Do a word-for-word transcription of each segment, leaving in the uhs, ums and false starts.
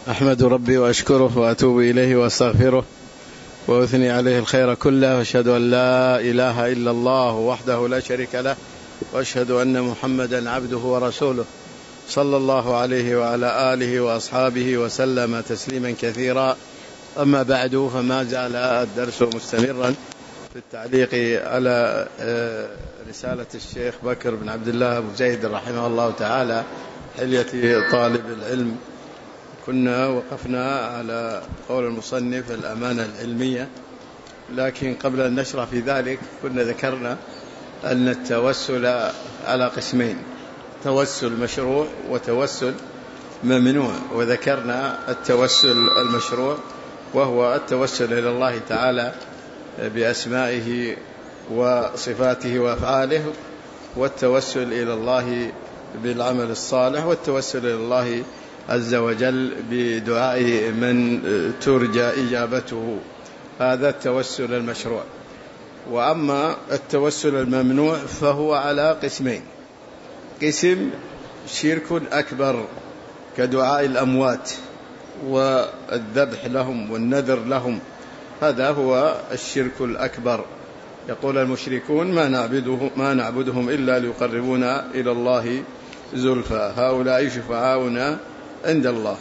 أحمد ربي وأشكره وأتوب إليه وأستغفره وأثني عليه الخير كله، وأشهد أن لا إله إلا الله وحده لا شريك له، وأشهد أن محمدا عبده ورسوله صلى الله عليه وعلى آله وأصحابه وسلم تسليما كثيرا. أما بعد، فما زال الدرس مستمرا في التعليق على رسالة الشيخ بكر بن عبد الله أبو زيد رحمه الله تعالى، حلية طالب العلم. كنا وقفنا على قول المصنف الأمانة العلمية، لكن قبل أن نشرح في ذلك كنا ذكرنا أن التوسل على قسمين: توسل مشروع وتوسل ممنوع. وذكرنا التوسل المشروع وهو التوسل إلى الله تعالى بأسمائه وصفاته وأفعاله، والتوسل إلى الله بالعمل الصالح، والتوسل إلى الله عز وجل بدعاء من ترجى إجابته. هذا التوسل المشروع. وأما التوسل الممنوع فهو على قسمين: قسم شرك أكبر كدعاء الأموات والذبح لهم والنذر لهم، هذا هو الشرك الأكبر. يقول المشركون ما نعبده ما نعبدهم إلا ليقربونا إلى الله زلفى، هؤلاء شفعاؤنا عند الله.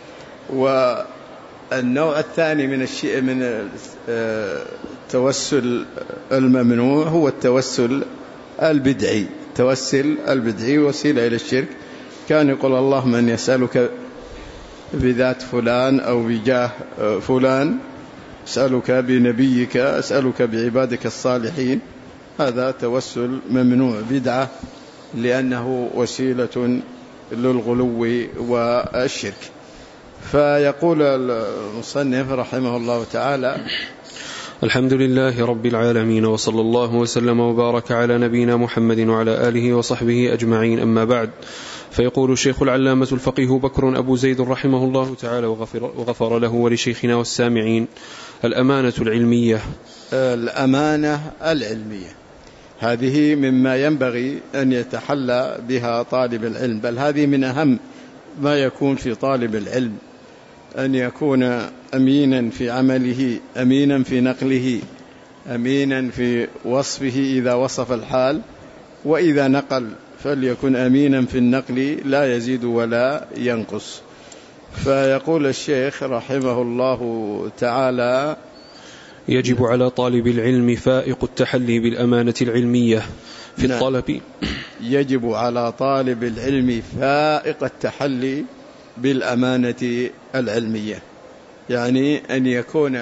والنوع الثاني من الشيء من التوسل الممنوع هو التوسل البدعي. التوسل البدعي وسيلة إلى الشرك. كان يقول: اللهم من يسألك بذات فلان أو بجاه فلان، أسألك بنبيك، أسألك بعبادك الصالحين. هذا توسل ممنوع بدعة، لأنه وسيلة للغلو والشرك. فيقول المصنف رحمه الله تعالى: الحمد لله رب العالمين، وصلى الله وسلم وبارك على نبينا محمد وعلى آله وصحبه أجمعين. أما بعد، فيقول الشيخ العلامة الفقيه بكر أبو زيد رحمه الله تعالى وغفر, وغفر له ولشيخنا والسامعين: الأمانة العلمية. الأمانة العلمية هذه مما ينبغي أن يتحلى بها طالب العلم، بل هذه من أهم ما يكون في طالب العلم، أن يكون أمينا في عمله، أمينا في نقله، أمينا في وصفه إذا وصف الحال، وإذا نقل فليكن أمينا في النقل لا يزيد ولا ينقص. فيقول الشيخ رحمه الله تعالى: يجب على طالب العلم فائق التحلي بالأمانة العلمية في نعم. الطلب يجب على طالب العلم فائق التحلي بالأمانة العلمية، يعني أن يكون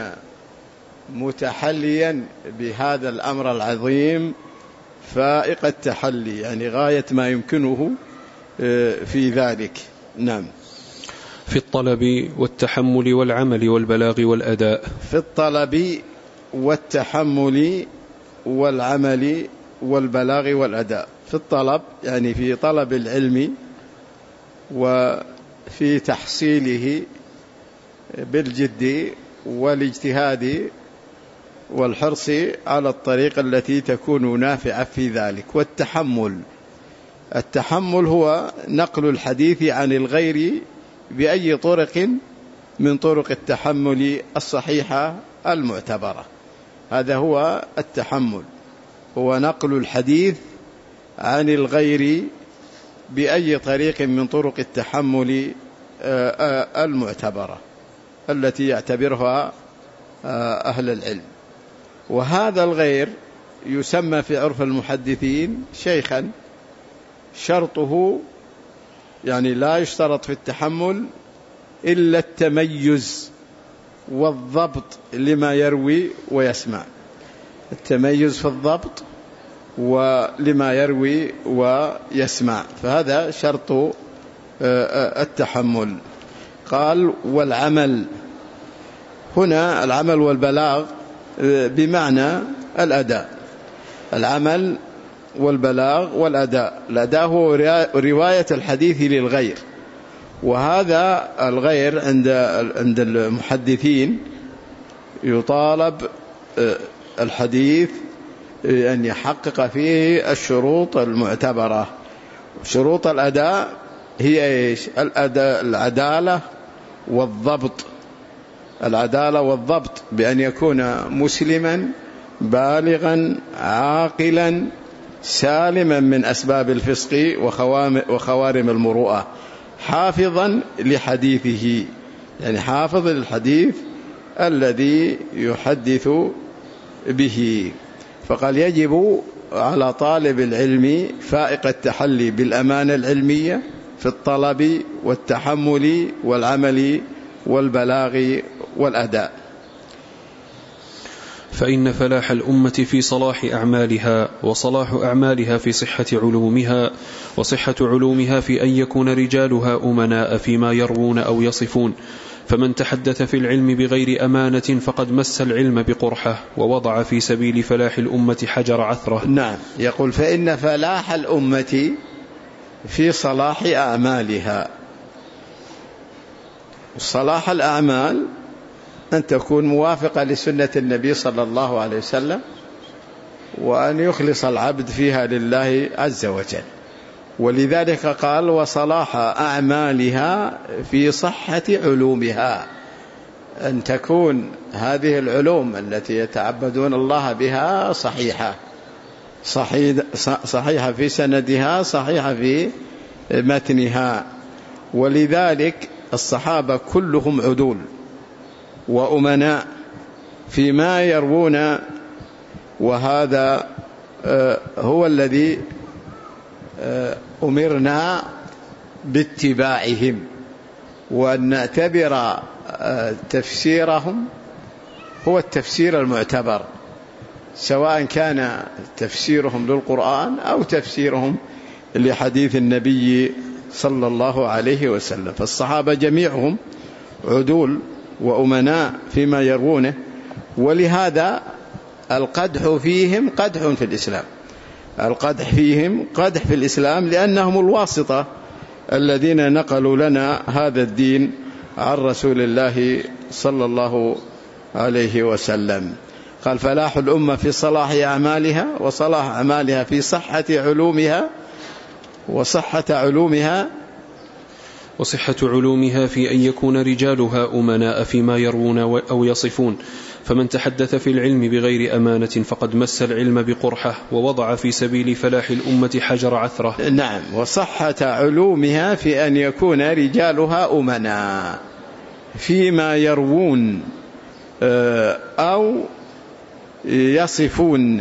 متحليا بهذا الأمر العظيم، فائق التحلي، يعني غاية ما يمكنه في ذلك. نعم. في الطلب والتحمل والعمل والبلاغ والأداء. في الطلب والتحمل والعمل والبلاغ والأداء. في الطلب يعني في طلب العلم وفي تحصيله بالجد والاجتهاد والحرص على الطريقة التي تكون نافعة في ذلك. والتحمل، التحمل هو نقل الحديث عن الغير بأي طرق من طرق التحمل الصحيحة المعتبرة. هذا هو التحمل، هو نقل الحديث عن الغير بأي طريق من طرق التحمل المعتبرة التي يعتبرها أهل العلم. وهذا الغير يسمى في عرف المحدثين شيخا. شرطه يعني لا يشترط في التحمل إلا التميز والضبط لما يروي ويسمع، التميز في الضبط ولما يروي ويسمع، فهذا شرط التحمل. قال: والعمل. هنا العمل والبلاغ بمعنى الأداء. العمل والبلاغ والأداء. الأداء هو رواية الحديث للغير، وهذا الغير عند عند المحدثين يطالب الحديث أن يحقق فيه الشروط المعتبرة. شروط الأداء هي إيش؟ الأداء العدالة والضبط، العدالة والضبط، بأن يكون مسلما بالغا عاقلا سالما من أسباب الفسق وخوارم المروءة، حافظا لحديثه، يعني حافظ للحديث الذي يحدث به. فقال يجب على طالب العلم فائق التحلي بالأمانة العلمية في الطلب والتحمل والعمل والبلاغ والأداء. فإن فلاح الأمة في صلاح أعمالها، وصلاح أعمالها في صحة علومها، وصحة علومها في أن يكون رجالها أمناء فيما يروون أو يصفون. فمن تحدث في العلم بغير أمانة فقد مس العلم بقرحة، ووضع في سبيل فلاح الأمة حجر عثرة. نعم، يقول فإن فلاح الأمة في صلاح أعمالها. صلاح الأعمال أن تكون موافقة لسنة النبي صلى الله عليه وسلم، وأن يخلص العبد فيها لله عز وجل. ولذلك قال وصلاح أعمالها في صحة علومها، أن تكون هذه العلوم التي يتعبدون الله بها صحيحة، صحيحة في سندها، صحيحة في متنها. ولذلك الصحابة كلهم عدول وأمناء فيما يروون، وهذا هو الذي أمرنا باتباعهم، وأن نعتبر تفسيرهم هو التفسير المعتبر، سواء كان تفسيرهم للقرآن أو تفسيرهم لحديث النبي صلى الله عليه وسلم. فالصحابة جميعهم عدول وأمناء فيما يروونه، ولهذا القدح فيهم قدح في الإسلام، القدح فيهم قدح في الإسلام، لأنهم الواسطة الذين نقلوا لنا هذا الدين عن رسول الله صلى الله عليه وسلم. قال فلاح الأمة في صلاح أعمالها، وصلاح أعمالها في صحة علومها، وصحة علومها وصحة علومها في أن يكون رجالها أمناء فيما يروون أو يصفون. فمن تحدث في العلم بغير أمانة فقد مس العلم بقرحة، ووضع في سبيل فلاح الأمة حجر عثرة. نعم، وصحة علومها في أن يكون رجالها أمناء فيما يروون أو يصفون،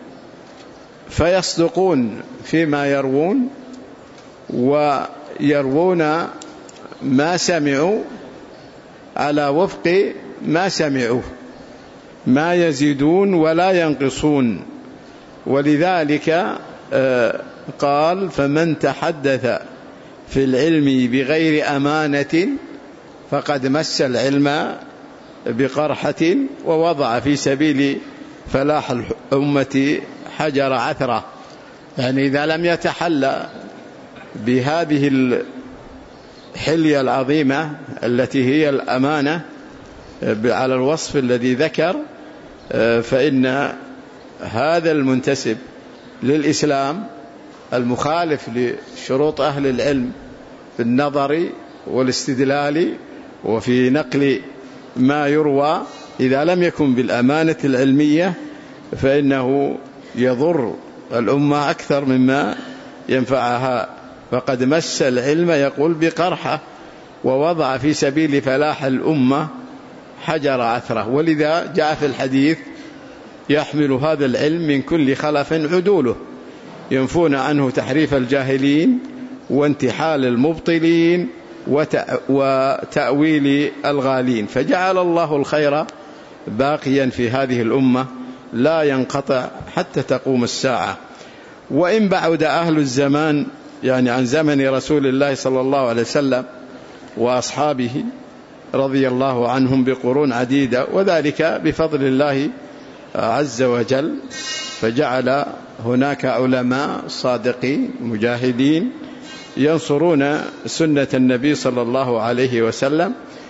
فيصدقون فيما يروون، ويروون ما سمعوا على وفق ما سمعوا، ما يزيدون ولا ينقصون. ولذلك قال فمن تحدث في العلم بغير أمانة فقد مس العلم بقرحة، ووضع في سبيل فلاح الأمة حجر عثرة. يعني إذا لم يتحلى بهذه الحلية العظيمة التي هي الأمانة على الوصف الذي ذكر، فإن هذا المنتسب للإسلام المخالف لشروط أهل العلم في النظر والاستدلال وفي نقل ما يروى، إذا لم يكن بالأمانة العلمية فإنه يضر الأمة أكثر مما ينفعها. فقد مس العلم يقول بقرحة، ووضع في سبيل فلاح الأمة حجر عثرة. ولذا جاء في الحديث يحمل هذا العلم من كل خلف عدوله، ينفون عنه تحريف الجاهلين وانتحال المبطلين وتأويل الغالين. فجعل الله الخير باقيا في هذه الأمة لا ينقطع حتى تقوم الساعة. وإن بعد أهل الزمان يعني عن زمن رسول الله صلى الله عليه وسلم وأصحابه رضي الله عنهم بقرون عديدة، وذلك بفضل الله عز وجل، فجعل هناك علماء صادقين مجاهدين ينصرون سنة النبي صلى الله عليه وسلم،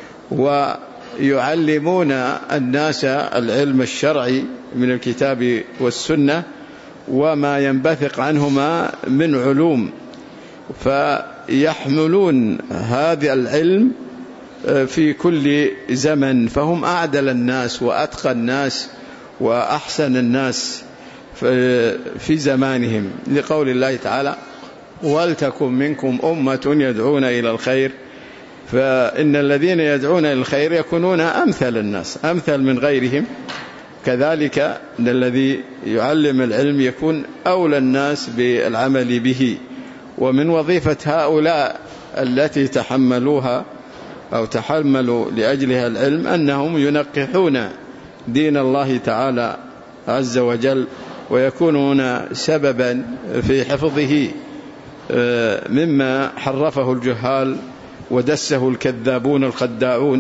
ويعلمون الناس العلم الشرعي من الكتاب والسنة وما ينبثق عنهما من علوم، فيحملون هذا العلم في كل زمن، فهم أعدل الناس وأتقى الناس وأحسن الناس في زمانهم، لقول الله تعالى ولتكن منكم أمة يدعون إلى الخير، فإن الذين يدعون إلى الخير يكونون أمثل الناس، أمثل من غيرهم. كذلك أن الذي يعلم العلم يكون أولى الناس بالعمل به. ومن وظيفة هؤلاء التي تحملوها أو تحملوا لأجلها العلم أنهم ينقحون دين الله تعالى عز وجل، ويكونون سببا في حفظه مما حرفه الجهال ودسه الكذابون الخداعون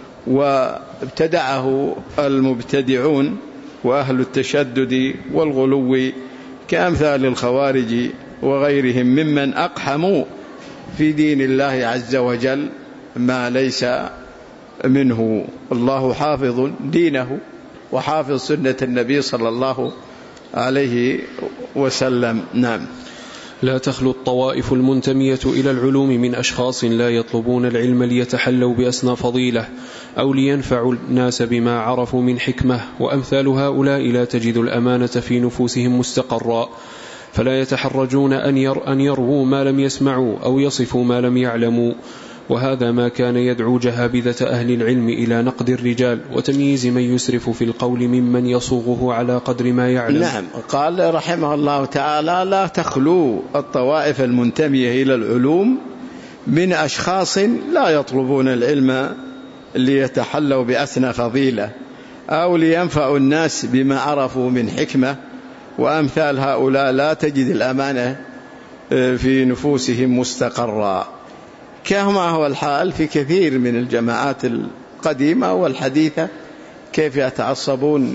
وابتدعه المبتدعون وأهل التشدد والغلو كأمثال الخوارج وغيرهم ممن أقحموا في دين الله عز وجل ما ليس منه. الله حافظ دينه وحافظ سنة النبي صلى الله عليه وسلم. نعم. لا تخلو الطوائف المنتمية إلى العلوم من أشخاص لا يطلبون العلم ليتحلوا بأسنى فضيلة أو لينفعوا الناس بما عرفوا من حكمة، وأمثال هؤلاء لا تجد الأمانة في نفوسهم مستقرا، فلا يتحرجون أن, ير أن يرووا ما لم يسمعوا أو يصفوا ما لم يعلموا. وهذا ما كان يدعو جهابذة أهل العلم إلى نقد الرجال وتمييز من يسرف في القول ممن يصوغه على قدر ما يعلم. نعم. قال رحمه الله تعالى لا تخلو الطوائف المنتمية إلى العلوم من أشخاص لا يطلبون العلم ليتحلوا بأسنى فضيلة أو لينفعوا الناس بما عرفوا من حكمة، وأمثال هؤلاء لا تجد الأمانة في نفوسهم مستقرا، كما هو الحال في كثير من الجماعات القديمة والحديثة، كيف يتعصبون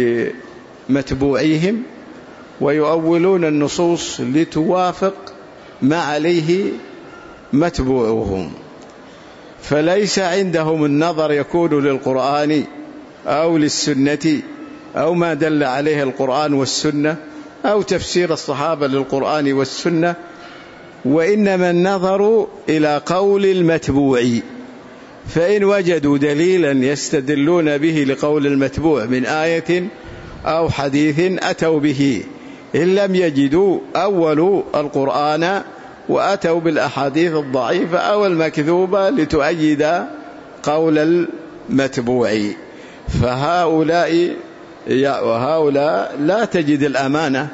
لمتبوعيهم ويؤولون النصوص لتوافق ما عليه متبوعهم، فليس عندهم النظر يكون للقرآن أو للسنة أو ما دل عليه القرآن والسنة أو تفسير الصحابة للقرآن والسنة، وإنما النظر إلى قول المتبوع، فإن وجدوا دليلا يستدلون به لقول المتبوع من آية أو حديث أتوا به، إن لم يجدوا أولوا القرآن وأتوا بالأحاديث الضعيفة أو المكذوبة لتؤيد قول المتبوع. فهؤلاء وهؤلاء لا تجد الأمانة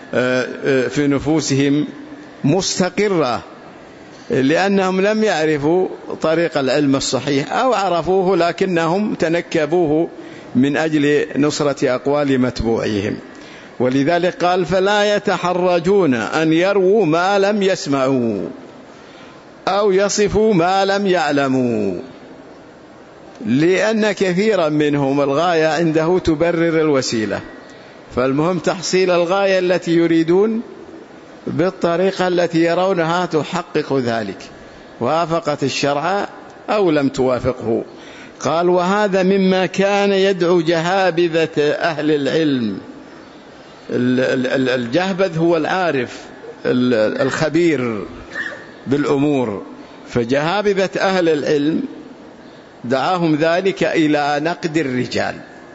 في نفوسهم مستقرة، لأنهم لم يعرفوا طريق العلم الصحيح أو عرفوه لكنهم تنكبوه من أجل نصرة أقوال متبوعيهم. ولذلك قال فلا يتحرجون أن يرووا ما لم يسمعوا أو يصفوا ما لم يعلموا، لأن كثيرا منهم الغاية عنده تبرر الوسيلة، فالمهم تحصيل الغاية التي يريدون بالطريقة التي يرونها تحقق ذلك، وافقت الشرع أو لم توافقه. قال وهذا مما كان يدعو جهابذة أهل العلم. الجهبذ هو العارف الخبير بالأمور، فجهابذة أهل العلم دعاهم ذلك إلى نقد الرجال.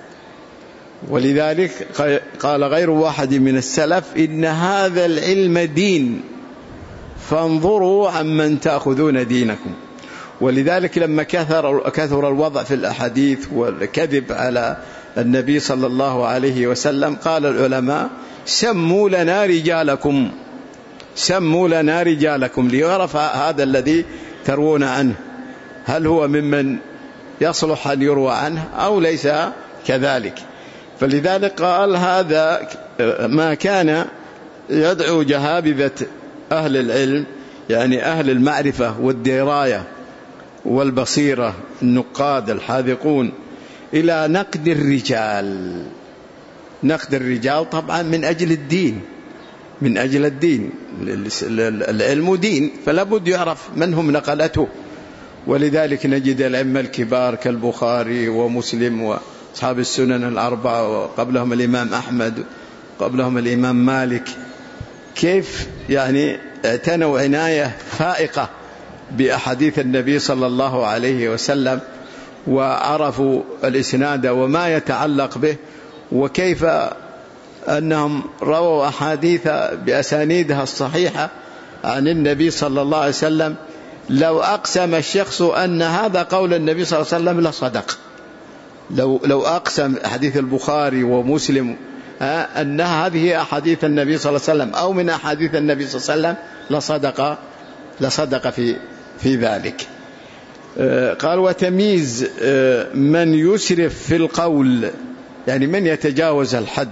ولذلك قال غير واحد من السلف إن هذا العلم دين فانظروا عمن تأخذون دينكم. ولذلك لما كثر, كثر الوضع في الأحاديث والكذب على النبي صلى الله عليه وسلم قال العلماء سموا لنا رجالكم، سموا لنا رجالكم ليعرف هذا الذي تروون عنه هل هو ممن يصلح أن يروى عنه أو ليس كذلك. فلذلك قال هذا ما كان يدعو جهابذة أهل العلم، يعني أهل المعرفة والدراية والبصيرة النقاد الحاذقون، إلى نقد الرجال. نقد الرجال طبعا من أجل الدين، من أجل الدين، العلم دين، فلا بد يعرف من هم نقلته. ولذلك نجد الأئمة الكبار كالبخاري ومسلم وأصحاب السنن الأربعة وقبلهم الإمام أحمد قبلهم الإمام مالك، كيف يعني اعتنوا عناية فائقة بأحاديث النبي صلى الله عليه وسلم، وعرفوا الإسناد وما يتعلق به، وكيف أنهم رووا أحاديث بأسانيدها الصحيحة عن النبي صلى الله عليه وسلم، لو أقسم الشخص أن هذا قول النبي صلى الله عليه وسلم لصدق. لو لو أقسم حديث البخاري ومسلم أن هذه أحاديث النبي صلى الله عليه وسلم أو من أحاديث النبي صلى الله عليه وسلم لصدق لصدق في في ذلك. قال: وتمييز من يسرف في القول، يعني من يتجاوز الحد،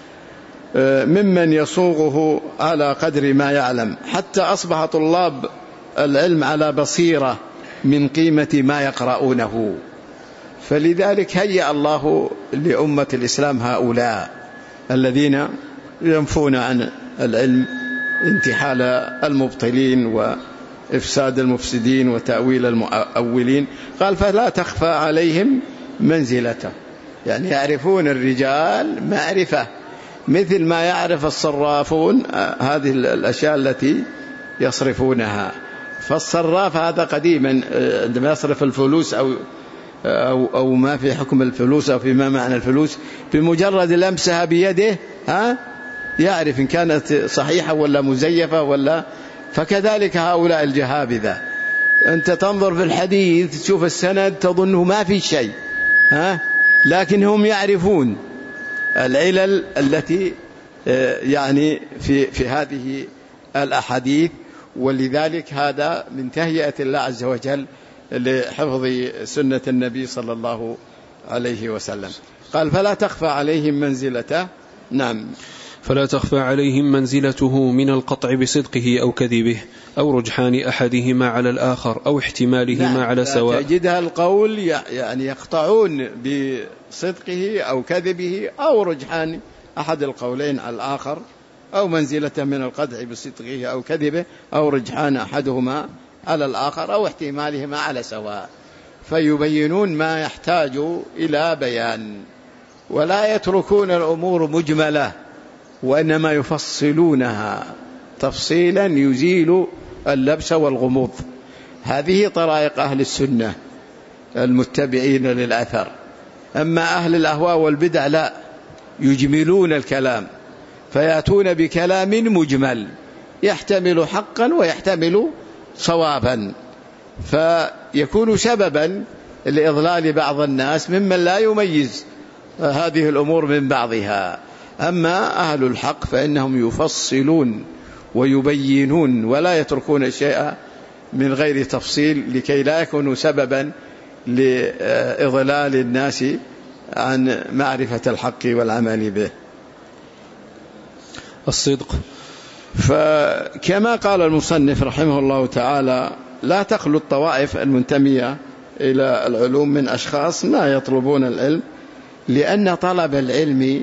ممن يصوغه على قدر ما يعلم، حتى أصبح طلاب العلم على بصيرة من قيمة ما يقرؤونه. فلذلك هيأ الله لأمة الإسلام هؤلاء الذين ينفون عن العلم انتحال المبطلين وإفساد المفسدين وتأويل المؤولين. قال: فلا تخفى عليهم منزلته، يعني يعرفون الرجال معرفة مثل ما يعرف الصرافون هذه الأشياء التي يصرفونها. فالصراف هذا قديما عندما يصرف الفلوس أو أو أو ما في حكم الفلوس أو فيما معنى الفلوس، بمجرد لمسها بيده ها يعرف إن كانت صحيحة ولا مزيفة ولا. فكذلك هؤلاء الجهابذة، أنت تنظر في الحديث تشوف السند تظنه ما في شيء ها، لكن هم يعرفون العلل التي يعني في في هذه الأحاديث. ولذلك هذا من تهيئة الله عز وجل لحفظ سنة النبي صلى الله عليه وسلم. قال: فلا تخفى عليهم منزلته. نعم. فلا تخفى عليهم منزلته من القطع بصدقه أو كذبه أو رجحان أحدهما على الآخر أو احتمالهما نعم. على سواء. تجدها القول يعني يقطعون بصدقه أو كذبه أو رجحان أحد القولين على الآخر، أو منزلة من القطع بصدقه أو كذبه أو رجحان أحدهما على الآخر أو احتمالهما على سواء. فيبينون ما يحتاج إلى بيان، ولا يتركون الأمور مجملة، وإنما يفصلونها تفصيلا يزيل اللبس والغموض. هذه طرائق أهل السنة المتبعين للأثر. أما أهل الأهواء والبدع لا، يجملون الكلام، فيأتون بكلام مجمل يحتمل حقا ويحتمل صوابا، فيكون سببا لإضلال بعض الناس ممن لا يميز هذه الأمور من بعضها. أما أهل الحق فإنهم يفصلون ويبينون ولا يتركون الشيء من غير تفصيل، لكي لا يكونوا سببا لإضلال الناس عن معرفة الحق والعمل به. الصدق. فكما قال المصنف رحمه الله تعالى: لا تخلو الطوائف المنتمية إلى العلوم من أشخاص ما يطلبون العلم، لأن طلب العلم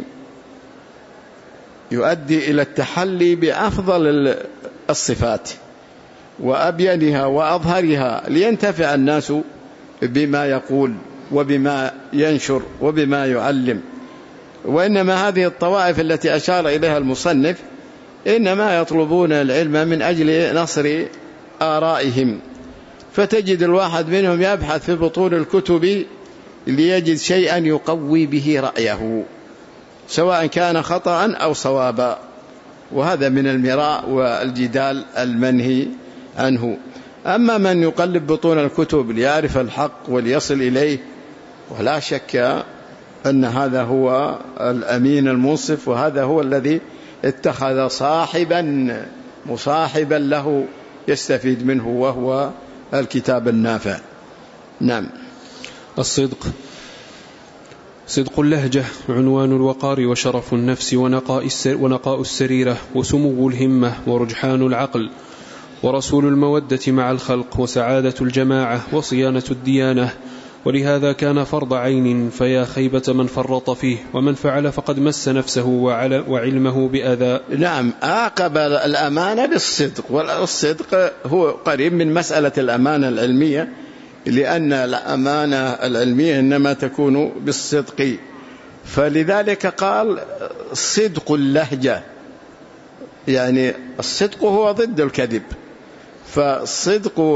يؤدي إلى التحلي بأفضل الصفات وأبينها وأظهرها، لينتفع الناس بما يقول وبما ينشر وبما يعلم. وإنما هذه الطوائف التي أشار إليها المصنف إنما يطلبون العلم من أجل نصر آرائهم، فتجد الواحد منهم يبحث في بطون الكتب ليجد شيئا يقوي به رأيه، سواء كان خطأ أو صوابا، وهذا من المراء والجدال المنهي عنه. أما من يقلب بطون الكتب ليعرف الحق وليصل إليه، ولا شك أن هذا هو الأمين المنصف، وهذا هو الذي اتخذ صاحبا مصاحبا له يستفيد منه، وهو الكتاب النافع. نعم. الصدق. صدق اللهجة عنوان الوقار وشرف النفس ونقاء السريرة وسمو الهمة ورجحان العقل، ورسول المودة مع الخلق وسعادة الجماعة وصيانة الديانة. ولهذا كان فرض عين، فيا خيبة من فرط فيه، ومن فعل فقد مس نفسه وعلمه بأذى. نعم. عاقب الأمانة بالصدق، والصدق هو قريب من مسألة الأمانة العلمية، لأن الأمانة العلمية إنما تكون بالصدق. فلذلك قال صدق اللهجة، يعني الصدق هو ضد الكذب، فالصدق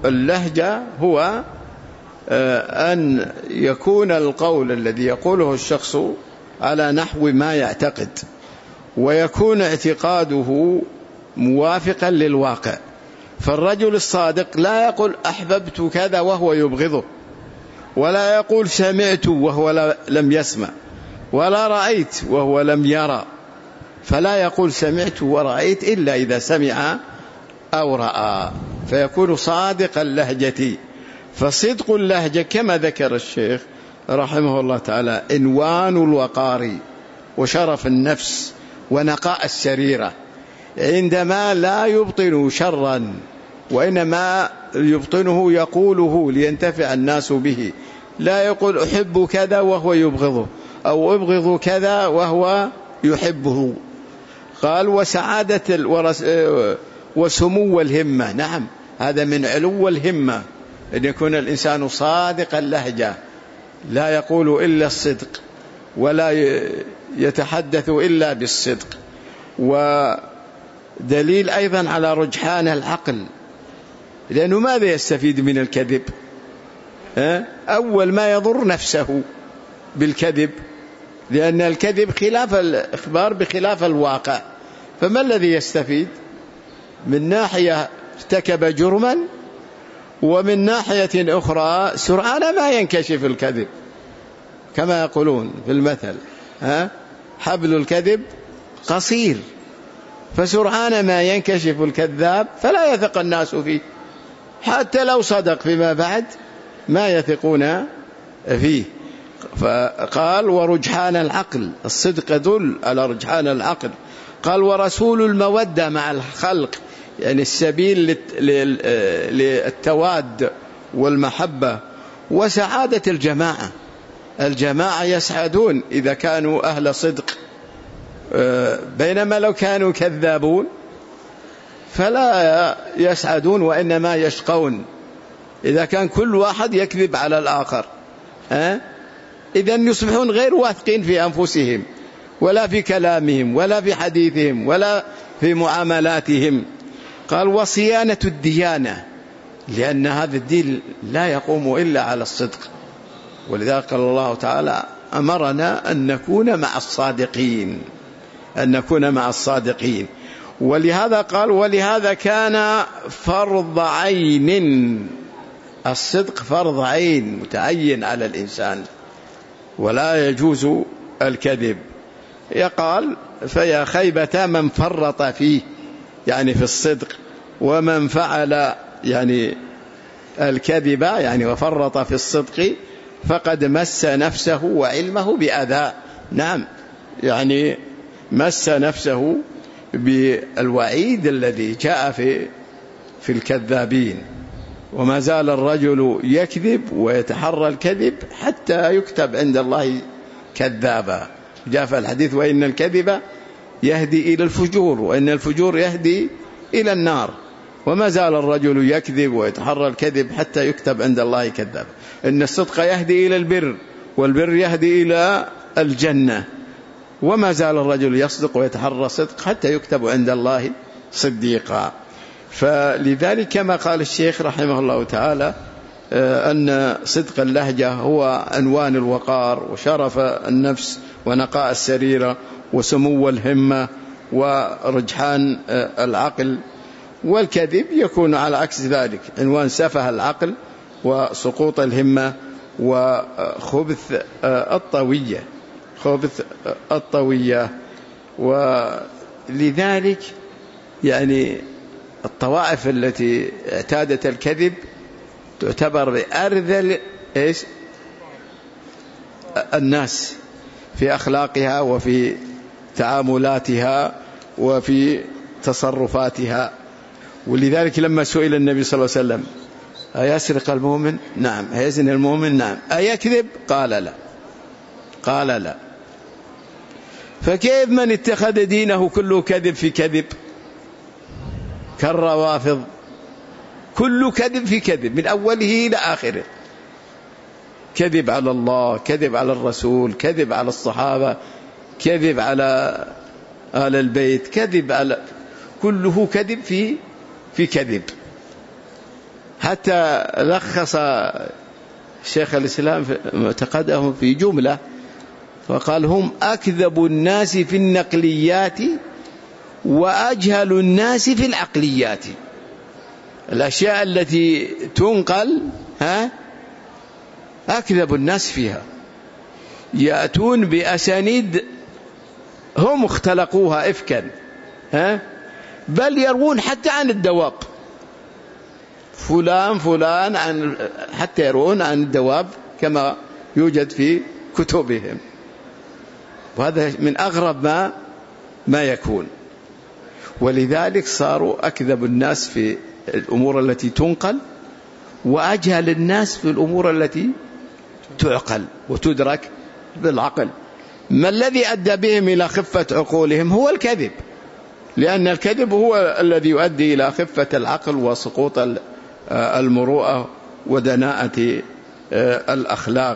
اللهجة هو أن يكون القول الذي يقوله الشخص على نحو ما يعتقد، ويكون اعتقاده موافقا للواقع. فالرجل الصادق لا يقول أحببت كذا وهو يبغضه، ولا يقول سمعت وهو لم يسمع، ولا رأيت وهو لم يرى. فلا يقول سمعت ورأيت إلا إذا سمع أو رأى، فيكون صادق اللهجة. فصدق اللهجة كما ذكر الشيخ رحمه الله تعالى عنوان الوقار وشرف النفس ونقاء السريرة، عندما لا يبطن شرا وإنما يبطنه يقوله لينتفع الناس به. لا يقول أحب كذا وهو يبغضه، أو أبغض كذا وهو يحبه. قال وسعادة الورس وسمو الهمة. نعم، هذا من علو الهمة، أن يكون الإنسان صادق اللهجة، لا يقول إلا الصدق ولا يتحدث إلا بالصدق. ودليل أيضا على رجحان العقل، لأنه ماذا يستفيد من الكذب؟ أول ما يضر نفسه بالكذب، لأن الكذب خلاف الإخبار بخلاف الواقع. فما الذي يستفيد؟ من ناحية ارتكب جرما، ومن ناحية أخرى سرعان ما ينكشف الكذب، كما يقولون في المثل ها حبل الكذب قصير، فسرعان ما ينكشف الكذاب فلا يثق الناس فيه، حتى لو صدق فيما بعد ما يثقون فيه. فقال ورجحان العقل، الصدق يدل على رجحان العقل. قال ورسول المودة مع الخلق، يعني السبيل للتواد والمحبة. وسعادة الجماعة، الجماعة يسعدون إذا كانوا أهل صدق، بينما لو كانوا كذابون فلا يسعدون وإنما يشقون. إذا كان كل واحد يكذب على الآخر إذن يصبحون غير واثقين في أنفسهم، ولا في كلامهم، ولا في حديثهم، ولا في معاملاتهم. قال وصيانة الديانة، لأن هذا الدين لا يقوم إلا على الصدق، ولذلك قال الله تعالى أمرنا أن نكون مع الصادقين، أن نكون مع الصادقين. ولهذا قال ولهذا كان فرض عين، الصدق فرض عين متعين على الإنسان، ولا يجوز الكذب. يقال فيا خيبة من فرط فيه، يعني في الصدق، ومن فعل يعني الكذب يعني وفرط في الصدق فقد مس نفسه وعلمه بأذى. نعم، يعني مس نفسه بالوعيد الذي جاء في في الكذابين. وما زال الرجل يكذب ويتحرى الكذب حتى يكتب عند الله كذابا. جاء في الحديث وإن الكذب يهدي إلى الفجور، وإن الفجور يهدي إلى النار. وما زال الرجل يكذب ويتحرى الكذب حتى يكتب عند الله كذابا. إن الصدق يهدي إلى البر، والبر يهدي إلى الجنة. وما زال الرجل يصدق ويتحرى الصدق حتى يكتب عند الله صديقا. فلذلك كما قال الشيخ رحمه الله تعالى أن صدق اللهجة هو عنوان الوقار وشرف النفس ونقاء السريرة وسمو الهمة ورجحان العقل. والكذب يكون على عكس ذلك، عنوان سفه العقل وسقوط الهمة وخبث الطوية خبث الطوية. ولذلك يعني الطوائف التي اعتادت الكذب تعتبر بأرذل إيش الناس في أخلاقها وفي تعاملاتها وفي تصرفاتها. ولذلك لما سئل النبي صلى الله عليه وسلم أيسرق المؤمن؟ نعم. أيزني المؤمن؟ نعم. أيكذب؟ قال لا قال لا. فكيف من اتخذ دينه كله كذب في كذب كالروافض؟ كل كذب في كذب من أوله إلى آخره، كذب على الله، كذب على الرسول، كذب على الصحابة، كذب على آل البيت، كذب على كله كذب في في كذب. حتى لخص شيخ الإسلام معتقدهم في جملة فقال: هم أكذب الناس في النقليات وأجهل الناس في العقليات. الأشياء التي تنقل ها أكذب الناس فيها، يأتون بأسانيد هم اختلقوها إفكا، ها بل يروون حتى عن الدواب، فلان فلان عن حتى يروون عن الدواب كما يوجد في كتبهم. وهذا من أغرب ما ما يكون. ولذلك صاروا أكذب الناس في الأمور التي تنقل وأجهل الناس في الأمور التي تعقل وتدرك بالعقل. ما الذي أدى بهم إلى خفة عقولهم؟ هو الكذب، لأن الكذب هو الذي يؤدي إلى خفة العقل وسقوط المروءة ودناءة الأخلاق.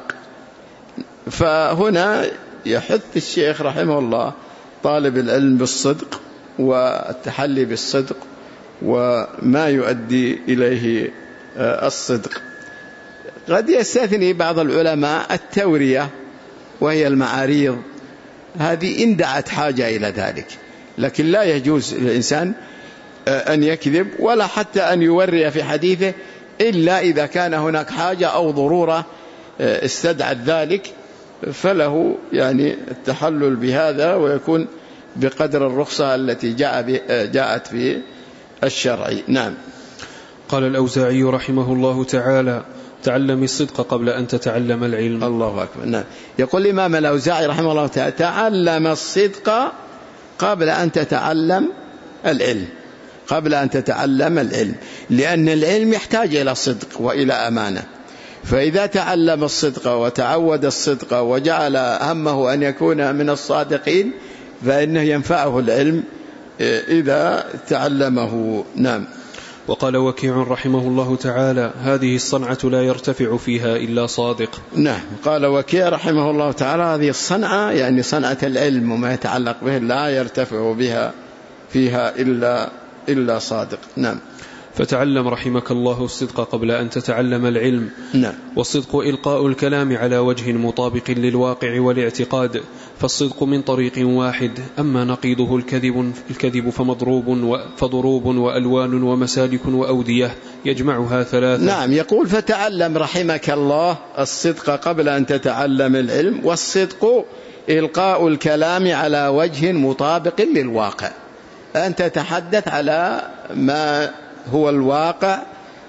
فهنا يحث الشيخ رحمه الله طالب العلم بالصدق والتحلي بالصدق وما يؤدي إليه الصدق. قد يستثني بعض العلماء التورية وهي المعاريض، هذه إن دعت حاجة إلى ذلك، لكن لا يجوز للإنسان أن يكذب ولا حتى أن يوري في حديثه إلا إذا كان هناك حاجة أو ضرورة استدعت ذلك، فله يعني التحلل بهذا ويكون بقدر الرخصة التي جاء جاءت في الشرع. نعم. قال الأوزاعي رحمه الله تعالى: تعلم الصدق قبل أن تتعلم العلم. الله أكبر. نعم. يقول الإمام الأوزاعي رحمه الله تعالى: تعلم الصدق قبل أن تتعلم العلم، قبل أن تتعلم العلم، لأن العلم يحتاج إلى صدق وإلى أمانة. فإذا تعلم الصدق وتعود الصدق وجعل همه أن يكون من الصادقين فإنه ينفعه العلم إذا تعلمه. نعم. وقال وكيع رحمه الله تعالى: هذه الصنعة لا يرتفع فيها إلا صادق. نعم. قال وكيع رحمه الله تعالى: هذه الصنعة يعني صنعة العلم وما يتعلق به لا يرتفع بها فيها إلا إلا صادق. نعم. فتعلم رحمك الله الصدق قبل أن تتعلم العلم. نعم. والصدق إلقاء الكلام على وجه مطابق للواقع والاعتقاد، فالصدق من طريق واحد، أما نقيضه الكذب الكذب فمضروب فضروب وألوان ومسالك وأودية يجمعها ثلاثة. نعم. يقول: فتعلم رحمك الله الصدق قبل أن تتعلم العلم. والصدق إلقاء الكلام على وجه مطابق للواقع، أن تتحدث على ما هو الواقع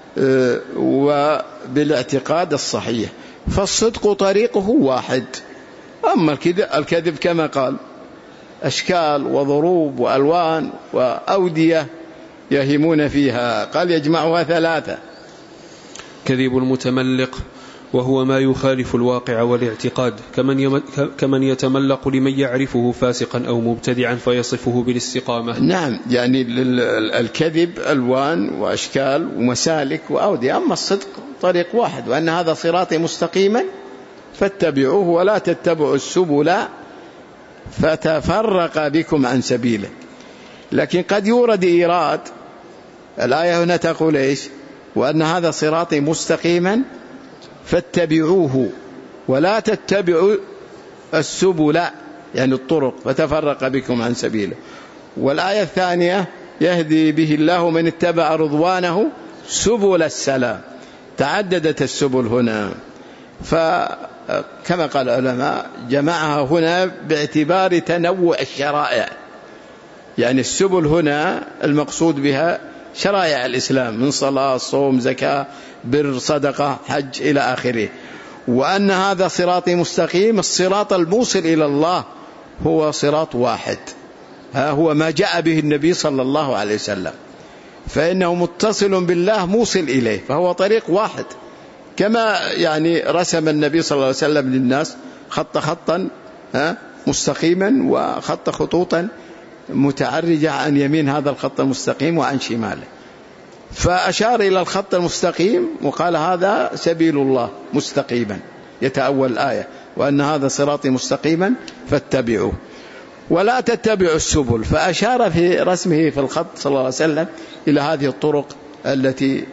وبالاعتقاد الصحيح، فالصدق طريقه واحد. أما الكذب كما قال أشكال وضروب وألوان وأودية يهمون فيها، قال يجمعها ثلاثة. كذب المتملق وهو ما يخالف الواقع والاعتقاد، كمن كمن يتملق لمن يعرفه فاسقا أو مبتدعا فيصفه بالاستقامة. نعم. يعني الكذب ألوان وأشكال ومسالك وأودية، أما الصدق طريق واحد، وأن هذا صراطي مستقيما فاتبعوه ولا تتبعوا السبل فتفرق بكم عن سبيله. لكن قد يورد إيراد الآية هنا تقول إيش؟ وأن هذا صراطي مستقيما فاتبعوه ولا تتبعوا السبل يعني الطرق فتفرق بكم عن سبيله. والآية الثانية: يهدي به الله من اتبع رضوانه سبل السلام. تعددت السبل هنا، فكما قال العلماء جمعها هنا باعتبار تنوع الشرائع، يعني السبل هنا المقصود بها شرائع الإسلام من صلاة صوم زكاة بر صدقة حج إلى آخره. وأن هذا صراطي مستقيم، الصراط الموصل إلى الله هو صراط واحد، ها هو ما جاء به النبي صلى الله عليه وسلم، فإنه متصل بالله موصل إليه، فهو طريق واحد. كما يعني رسم النبي صلى الله عليه وسلم للناس خط خطا ها مستقيما وخط خطوطا متعرجة عن يمين هذا الخط المستقيم وعن شماله، فأشار إلى الخط المستقيم وقال هذا سبيل الله مستقيما، يتأول الآية وأن هذا صراطي مستقيما فاتبعوه ولا تتبعوا السبل، فأشار في رسمه في الخط صلى الله عليه وسلم إلى هذه الطرق التي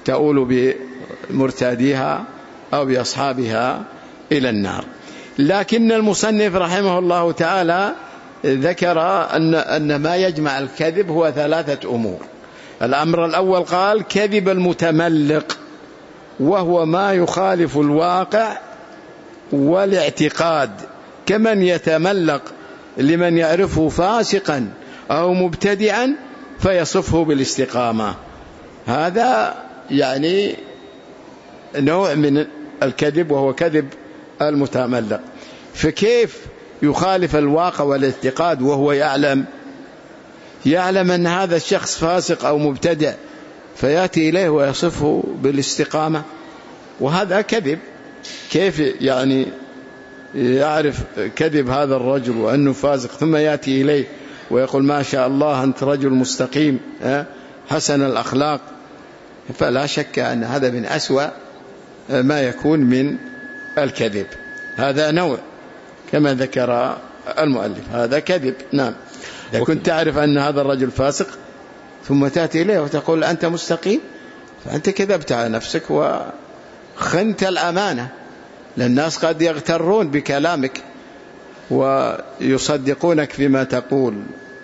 تؤول بمرتاديها أو بأصحابها إلى النار. لكن المصنف رحمه الله تعالى ذكر أن, أن ما يجمع الكذب هو ثلاثة أمور. الأمر الأول قال كذب المتملق، وهو ما يخالف الواقع والاعتقاد، كمن يتملق لمن يعرفه فاسقا أو مبتدعا فيصفه بالاستقامة. هذا يعني نوع من الكذب، وهو كذب المتملق. فكيف يخالف الواقع والاعتقاد وهو يعلم يعلم أن هذا الشخص فاسق أو مبتدع فيأتي إليه ويصفه بالاستقامة؟ وهذا كذب. كيف يعني يعرف كذب هذا الرجل وأنه فاسق ثم يأتي إليه ويقول ما شاء الله أنت رجل مستقيم حسن الأخلاق؟ فلا شك أن هذا من أسوأ ما يكون من الكذب. هذا نوع كما ذكر المؤلف، هذا كذب. نعم. إذا كنت تعرف أن هذا الرجل فاسق ثم تأتي إليه وتقول أنت مستقيم، فأنت كذبت على نفسك وخنت الأمانة، لأن الناس قد يغترون بكلامك ويصدقونك فيما تقول.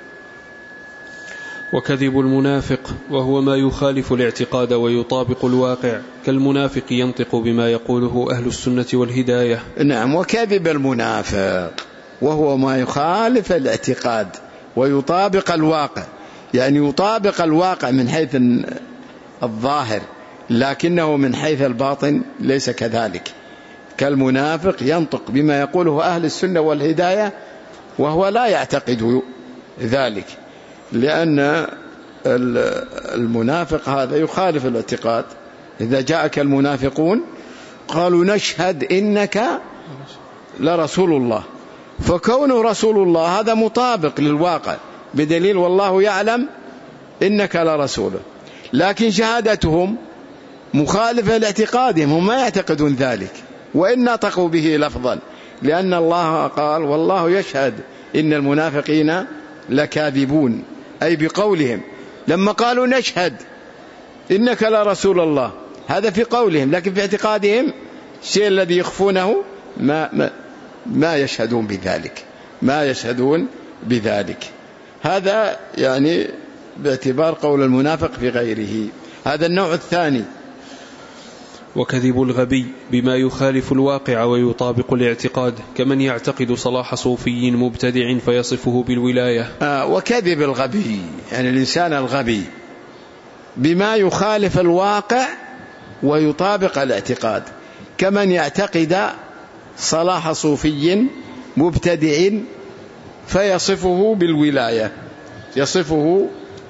وكذب المنافق وهو ما يخالف الاعتقاد ويطابق الواقع، كالمنافق ينطق بما يقوله أهل السنة والهداية. نعم. وكذب المنافق وهو ما يخالف الاعتقاد ويطابق الواقع، يعني يطابق الواقع من حيث الظاهر لكنه من حيث الباطن ليس كذلك. كالمنافق ينطق بما يقوله أهل السنة والهداية وهو لا يعتقد ذلك، لأن المنافق هذا يخالف الاعتقاد. إذا جاءك المنافقون قالوا نشهد إنك لرسول الله، فكونه رسول الله هذا مطابق للواقع بدليل والله يعلم إنك لرسوله، لكن شهادتهم مخالفة لاعتقادهم، هم ما يعتقدون ذلك وإن نطقوا به لفظا، لأن الله قال والله يشهد إن المنافقين لكاذبون، أي بقولهم. لما قالوا نشهد إنك لرسول الله هذا في قولهم، لكن في اعتقادهم الشيء الذي يخفونه ما, ما, ما يشهدون بذلك ما يشهدون بذلك. هذا يعني باعتبار قول المنافق في غيره. هذا النوع الثاني. وكذب الغبي بما يخالف الواقع ويطابق الاعتقاد، كمن يعتقد صلاح صوفي مبتدع فيصفه بالولاية. آه وكذب الغبي يعني الإنسان الغبي بما يخالف الواقع ويطابق الاعتقاد، كمن يعتقد صلاح صوفي مبتدع فيصفه بالولاية، يصفه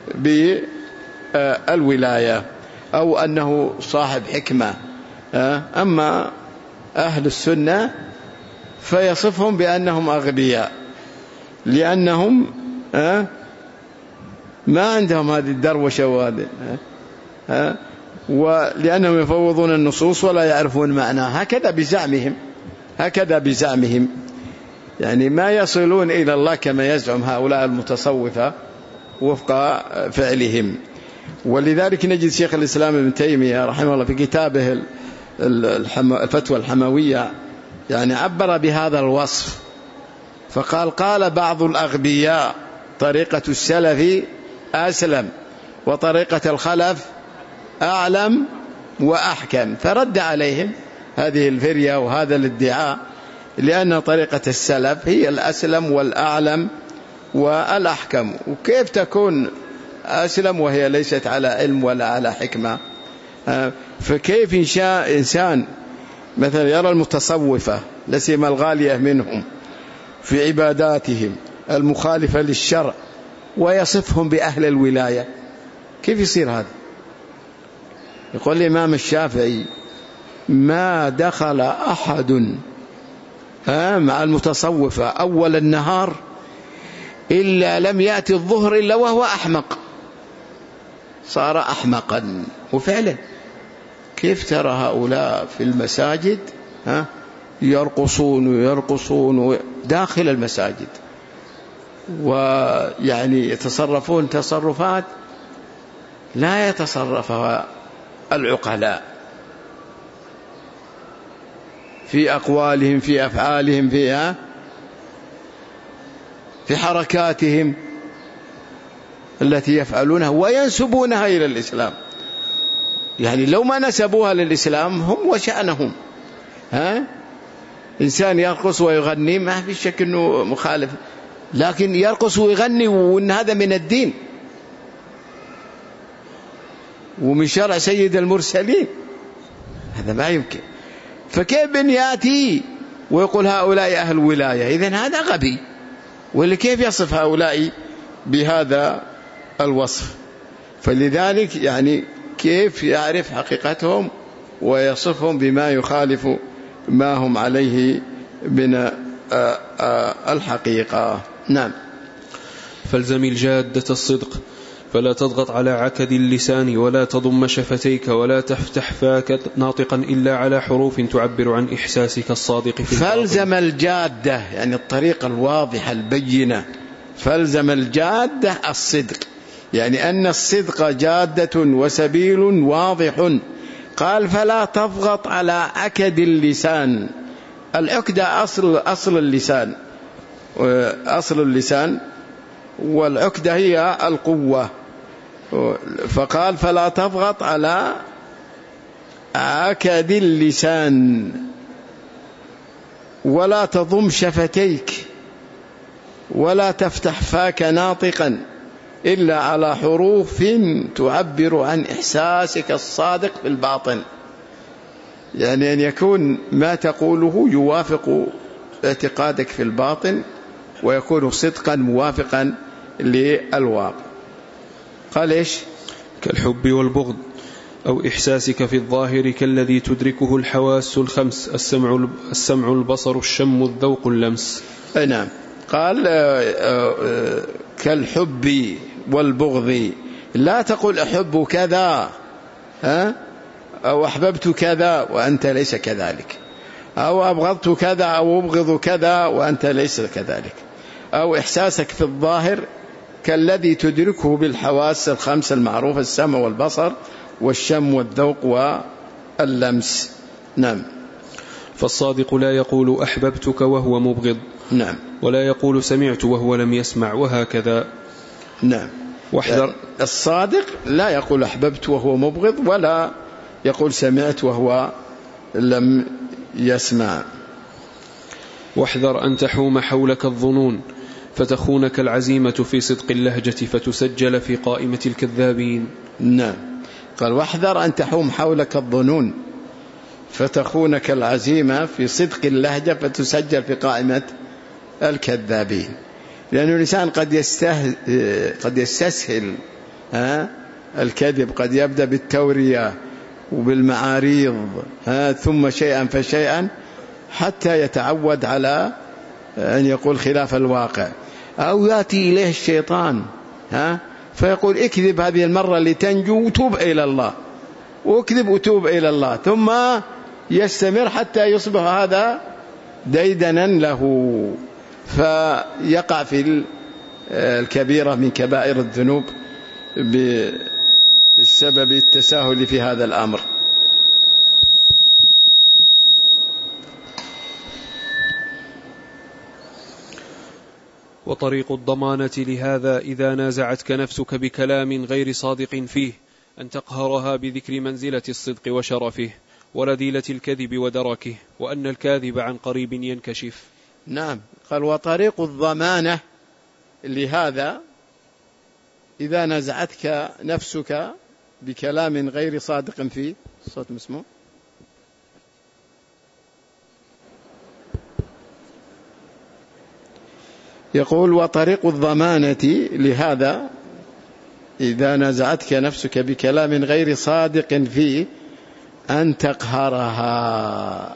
بالولاية أو أنه صاحب حكمة. أما أهل السنة فيصفهم بأنهم أغبياء، لأنهم ما عندهم هذه الدروشة وهذه، ولأنهم يفوضون النصوص ولا يعرفون معناها، هكذا بزعمهم هكذا بزعمهم يعني ما يصلون إلى الله كما يزعم هؤلاء المتصوفة وفق فعلهم. ولذلك نجد شيخ الإسلام ابن تيمية رحمه الله في كتابه الفتوى الحموية يعني عبر بهذا الوصف، فقال قال بعض الأغبياء طريقة السلف أسلم وطريقة الخلف أعلم وأحكم، فرد عليهم هذه الفرية وهذا الادعاء، لأن طريقة السلف هي الأسلم والأعلم والأحكم. وكيف تكون أسلم وهي ليست على علم ولا على حكمة؟ فكيف إن شاء إنسان مثلا يرى المتصوفة لسيما الغالية منهم في عباداتهم المخالفة للشرع ويصفهم بأهل الولاية، كيف يصير هذا؟ يقول الإمام الشافعي ما دخل أحد مع المتصوفة أول النهار إلا لم يأتي الظهر إلا وهو أحمق، صار أحمقا. وفعلا كيف ترى هؤلاء في المساجد ها يرقصون ويرقصون داخل المساجد، ويعني يتصرفون تصرفات لا يتصرفها العقلاء في أقوالهم، في أفعالهم، فيها في حركاتهم التي يفعلونها وينسبونها إلى الإسلام. يعني لو ما نسبوها للإسلام هم وشأنهم. ها؟ إنسان يرقص ويغني ما في شك أنه مخالف، لكن يرقص ويغني وأن هذا من الدين ومن شرع سيد المرسلين، هذا ما يمكن. فكيف بن يأتي ويقول هؤلاء أهل ولاية؟ إذن هذا غبي. واللي كيف يصف هؤلاء بهذا الوصف؟ فلذلك يعني كيف يعرف حقيقتهم ويصفهم بما يخالف ما هم عليه من الحقيقة. نعم. فالزم الجادة الصدق، فلا تضغط على عكد اللسان، ولا تضم شفتيك، ولا تفتح فاك ناطقا إلا على حروف تعبر عن إحساسك الصادق في الباطن. فالزم الجادة يعني الطريقة الواضحة البينة. فالزم الجادة الصدق، يعني أن الصدق جادة وسبيل واضح. قال فلا تضغط على عكد اللسان. العكدة أصل, أصل اللسان، أصل اللسان، والعكدة هي القوة. فقال فلا تضغط على عكد اللسان، ولا تضم شفتيك، ولا تفتح فاك ناطقا إلا على حروف تعبر عن إحساسك الصادق في الباطن. يعني أن يكون ما تقوله يوافق اعتقادك في الباطن ويكون صدقا موافقا للواقع. قال إيش؟ كالحب والبغض، أو إحساسك في الظاهر كالذي تدركه الحواس الخمس، السمع, السمع البصر الشم الذوق اللمس. نعم. قال كالحب والبغض، لا تقول أحب كذا ها أو أحببت كذا وأنت ليس كذلك، أو أبغضت كذا أو أبغض كذا وأنت ليس كذلك. أو إحساسك في الظاهر كالذي تدركه بالحواس الخمس المعروفة، السمع والبصر والشم والذوق واللمس. نعم. فالصادق لا يقول أحببتك وهو مبغض، نعم، ولا يقول سمعت وهو لم يسمع، وهكذا. نعم. واحذر. الصادق لا يقول أحببت وهو مبغض، ولا يقول سمعت وهو لم يسمع. واحذر أن تحوم حولك الظنون فتخونك العزيمة في صدق اللهجة فتسجل في قائمة الكذابين. نعم. قال واحذر أن تحوم حولك الظنون فتخونك العزيمة في صدق اللهجة فتسجل في قائمة الكذابين. لأن الإنسان قد يسته... قد يستسهل ها الكذب، قد يبدأ بالتورية وبالمعاريض ها ثم شيئا فشيئا حتى يتعود على أن يقول خلاف الواقع. أو يأتي إليه الشيطان ها فيقول اكذب هذه المرة لتنجو وتوب إلى الله، واكذب وتوب إلى الله، ثم يستمر حتى يصبح هذا ديدنا له، فيقع في الكبيرة من كبائر الذنوب بسبب التساهل في هذا الأمر. وطريق الضمانة لهذا إذا نازعتك نفسك بكلام غير صادق فيه أن تقهرها بذكر منزلة الصدق وشرفه ورذيلة الكذب ودركه، وأن الكاذب عن قريب ينكشف. نعم. قال وطريق الضمانة لهذا إذا نازعتك نفسك بكلام غير صادق فيه. الصوت مسموع؟ يقول وطريق الضمانة لهذا إذا نازعتك نفسك بكلام غير صادق فيه أن تقهرها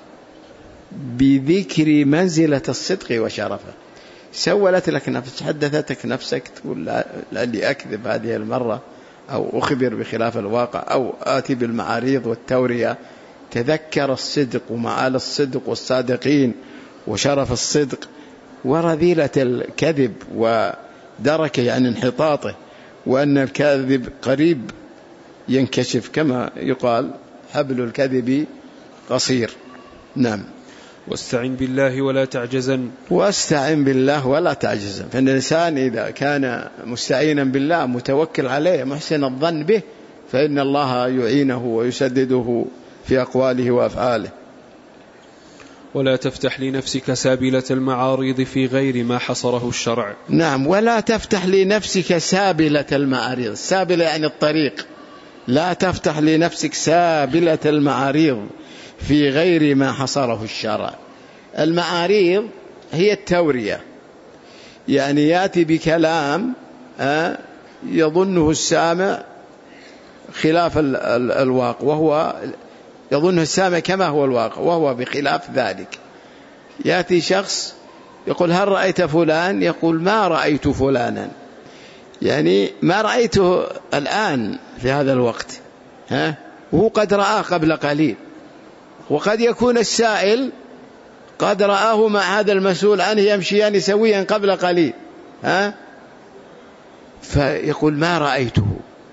بذكر منزلة الصدق وشرفه. سولت لك نفسك، حدثتك نفسك تقول لعلي أكذب هذه المرة، أو أخبر بخلاف الواقع، أو آتي بالمعاريض والتورية. تذكر الصدق ومعال الصدق والصادقين وشرف الصدق ورذيلة الكذب ودركه عن انحطاطه، وأن الكاذب قريب ينكشف، كما يقال حبل الكذب قصير. نعم. واستعن بالله ولا تعجزن. واستعن بالله ولا تعجزن. فإن الإنسان إذا كان مستعينا بالله متوكل عليه محسن الظن به فإن الله يعينه ويسدده في أقواله وأفعاله. ولا تفتح لنفسك سابلة المعارض في غير ما حصره الشرع. نعم. ولا تفتح لنفسك سابلة المعارض. سابلة يعني الطريق. لا تفتح لنفسك سابلة المعارض في غير ما حصره الشرع. المعارض هي التورية، يعني يأتي بكلام يظنه السامع خلاف الواقع، وهو يظنه السامع كما هو الواقع وهو بخلاف ذلك. يأتي شخص يقول هل رأيت فلان؟ يقول ما رأيت فلانا، يعني ما رأيته الآن في هذا الوقت، ها؟ وهو قد رآه قبل قليل. وقد يكون السائل قد رآه مع هذا المسؤول عنه يمشيان سويا قبل قليل، ها؟ فيقول ما رأيته،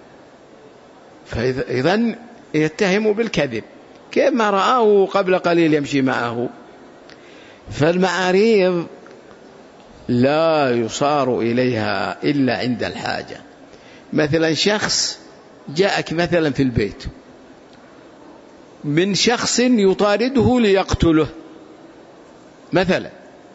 فإذن يتهم بالكذب. كيف ما رآه قبل قليل يمشي معه؟ فالمعاريض لا يصار إليها إلا عند الحاجة. مثلا شخص جاءك مثلا في البيت من شخص يطارده ليقتله مثلا،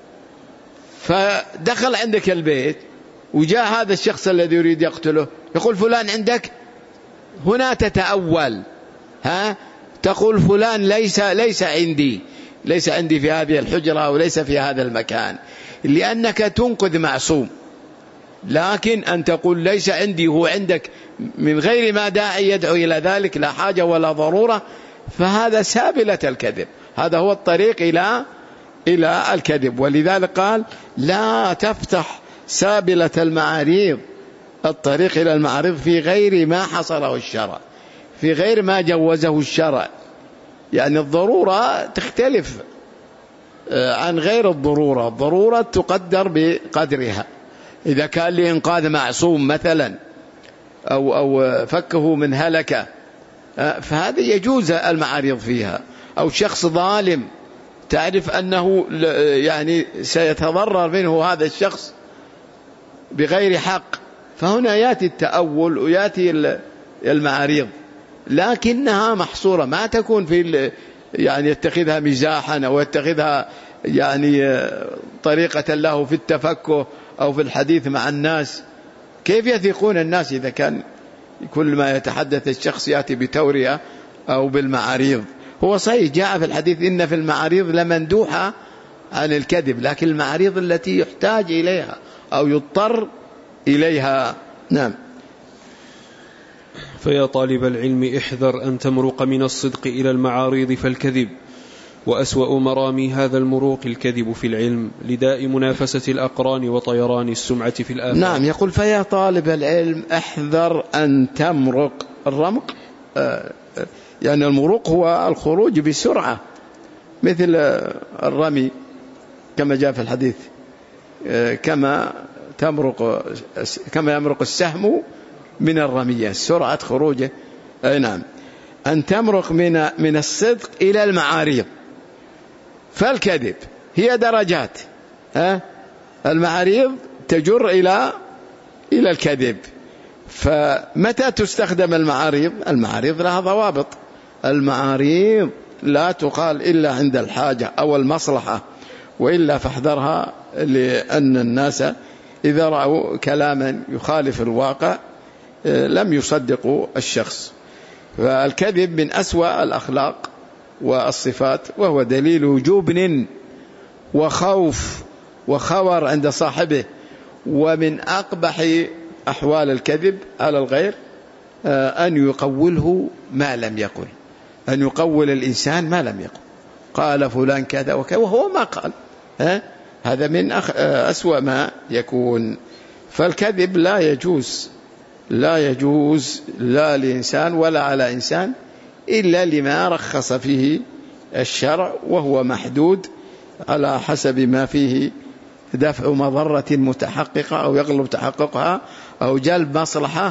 فدخل عندك البيت وجاء هذا الشخص الذي يريد يقتله يقول فلان عندك، هنا تتأول، ها؟ تقول فلان ليس ليس عندي ليس عندي في هذه الحجرة وليس في هذا المكان، لأنك تنقذ معصوم. لكن أن تقول ليس عندي هو عندك من غير ما داعي يدعو إلى ذلك، لا حاجة ولا ضرورة، فهذا سابلة الكذب، هذا هو الطريق إلى إلى الكذب. ولذلك قال لا تفتح سابلة المعاريض، الطريق إلى المعارض في غير ما حصره الشرع، في غير ما جوزه الشرع. يعني الضرورة تختلف عن غير الضرورة، الضرورة تقدر بقدرها. إذا كان لإنقاذ معصوم مثلا أو, أو فكه من هلكة فهذا يجوز المعارض فيها. أو شخص ظالم تعرف أنه يعني سيتضرر منه هذا الشخص بغير حق، فهنا يأتي التأول ويأتي المعارض، لكنها محصورة، ما تكون في يعني يتخذها مزاحا أو يتخذها يعني طريقة له في التفكه أو في الحديث مع الناس. كيف يثقون الناس إذا كان كل ما يتحدث الشخص يأتي بتورية أو بالمعاريض؟ هو صحيح جاء في الحديث إن في المعاريض لمندوحة عن الكذب، لكن المعاريض التي يحتاج إليها أو يضطر إليها. نعم. فيا طالب العلم احذر أن تمرق من الصدق إلى المعاريض فالكذب، وأسوأ مرامي هذا المروق الكذب في العلم لداء منافسة الأقران وطيران السمعة في الآفاق. نعم. يقول فيا طالب العلم احذر أن تمرق. الرمق آه يعني المروق هو الخروج بسرعة، مثل الرمي كما جاء في الحديث آه كما تمرق كما يمرق السهم من الرمية، سرعة خروجه. أي نعم. أن تمرق من من الصدق إلى المعاريض فالكذب هي درجات، ها؟ المعاريض تجر إلى إلى الكذب. فمتى تستخدم المعاريض؟ المعاريض لها ضوابط. المعاريض لا تقال إلا عند الحاجة أو المصلحة، وإلا فاحذرها، لأن الناس إذا رأوا كلاما يخالف الواقع لم يصدقوا الشخص. فالكذب من أسوأ الأخلاق والصفات، وهو دليل جبن وخوف وخور عند صاحبه. ومن أقبح أحوال الكذب على الغير أن يقوله ما لم يقل، أن يقول الإنسان ما لم يقل، قال فلان كذا وكذا وهو ما قال، ها؟ هذا من أسوأ ما يكون. فالكذب لا يجوز لا يجوز لا لإنسان ولا على إنسان إلا لما رخص فيه الشرع، وهو محدود على حسب ما فيه دفع مضرة متحققة أو يغلب تحققها أو جلب مصلحة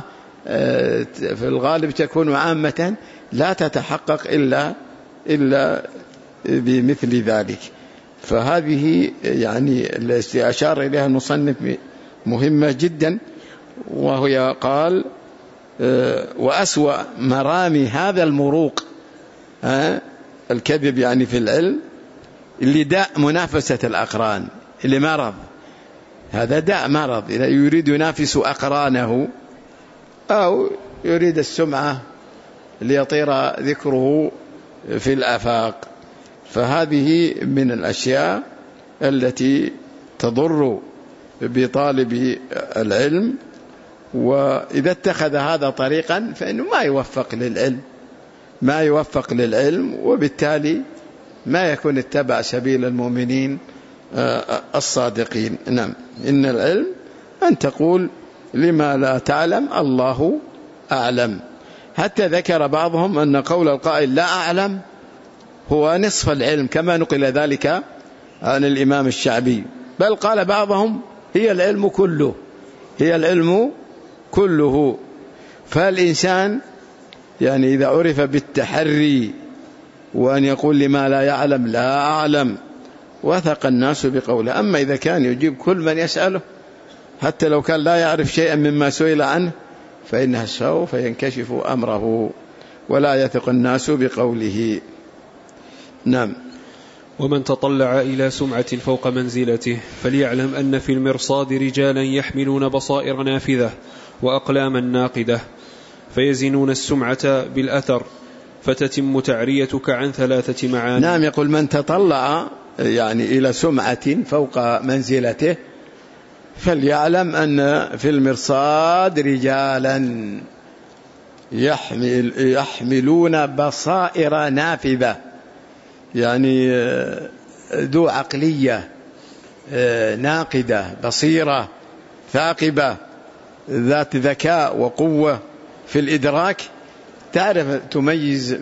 في الغالب تكون عامة لا تتحقق إلا إلا بمثل ذلك. فهذه يعني التي أشار إليها المصنف مهمة جدا، وهي قال وأسوأ مرامي هذا المروق الكذب يعني في العلم اللي داء منافسة الأقران، اللي مرض، هذا داء مرض، يريد ينافس أقرانه أو يريد السمعة ليطير ذكره في الآفاق. فهذه من الأشياء التي تضر بطالب العلم، وإذا اتخذ هذا طريقا فإنه ما يوفق للعلم ما يوفق للعلم وبالتالي ما يكون اتبع سبيل المؤمنين الصادقين. نعم، إن العلم أن تقول لما لا تعلم الله أعلم. حتى ذكر بعضهم أن قول القائل لا أعلم هو نصف العلم، كما نقل ذلك عن الإمام الشعبي، بل قال بعضهم هي العلم كله هي العلم كله. فالإنسان يعني إذا عرف بالتحري وأن يقول لما لا يعلم لا أعلم وثق الناس بقوله. أما إذا كان يجيب كل من يسأله حتى لو كان لا يعرف شيئا مما سئل عنه فإنه سوف ينكشف أمره ولا يثق الناس بقوله. نعم. ومن تطلع إلى سمعة فوق منزلته فليعلم أن في المرصاد رجالا يحملون بصائر نافذة وأقلاما ناقدة فيزنون السمعة بالأثر فتتم تعريتك عن ثلاثة معاني. نعم، يقول من تطلع يعني إلى سمعة فوق منزلته فليعلم أن في المرصاد رجالا يحمل يحملون بصائر نافذة، يعني ذو عقلية ناقدة بصيرة ثاقبة ذات ذكاء وقوة في الإدراك، تعرف تميز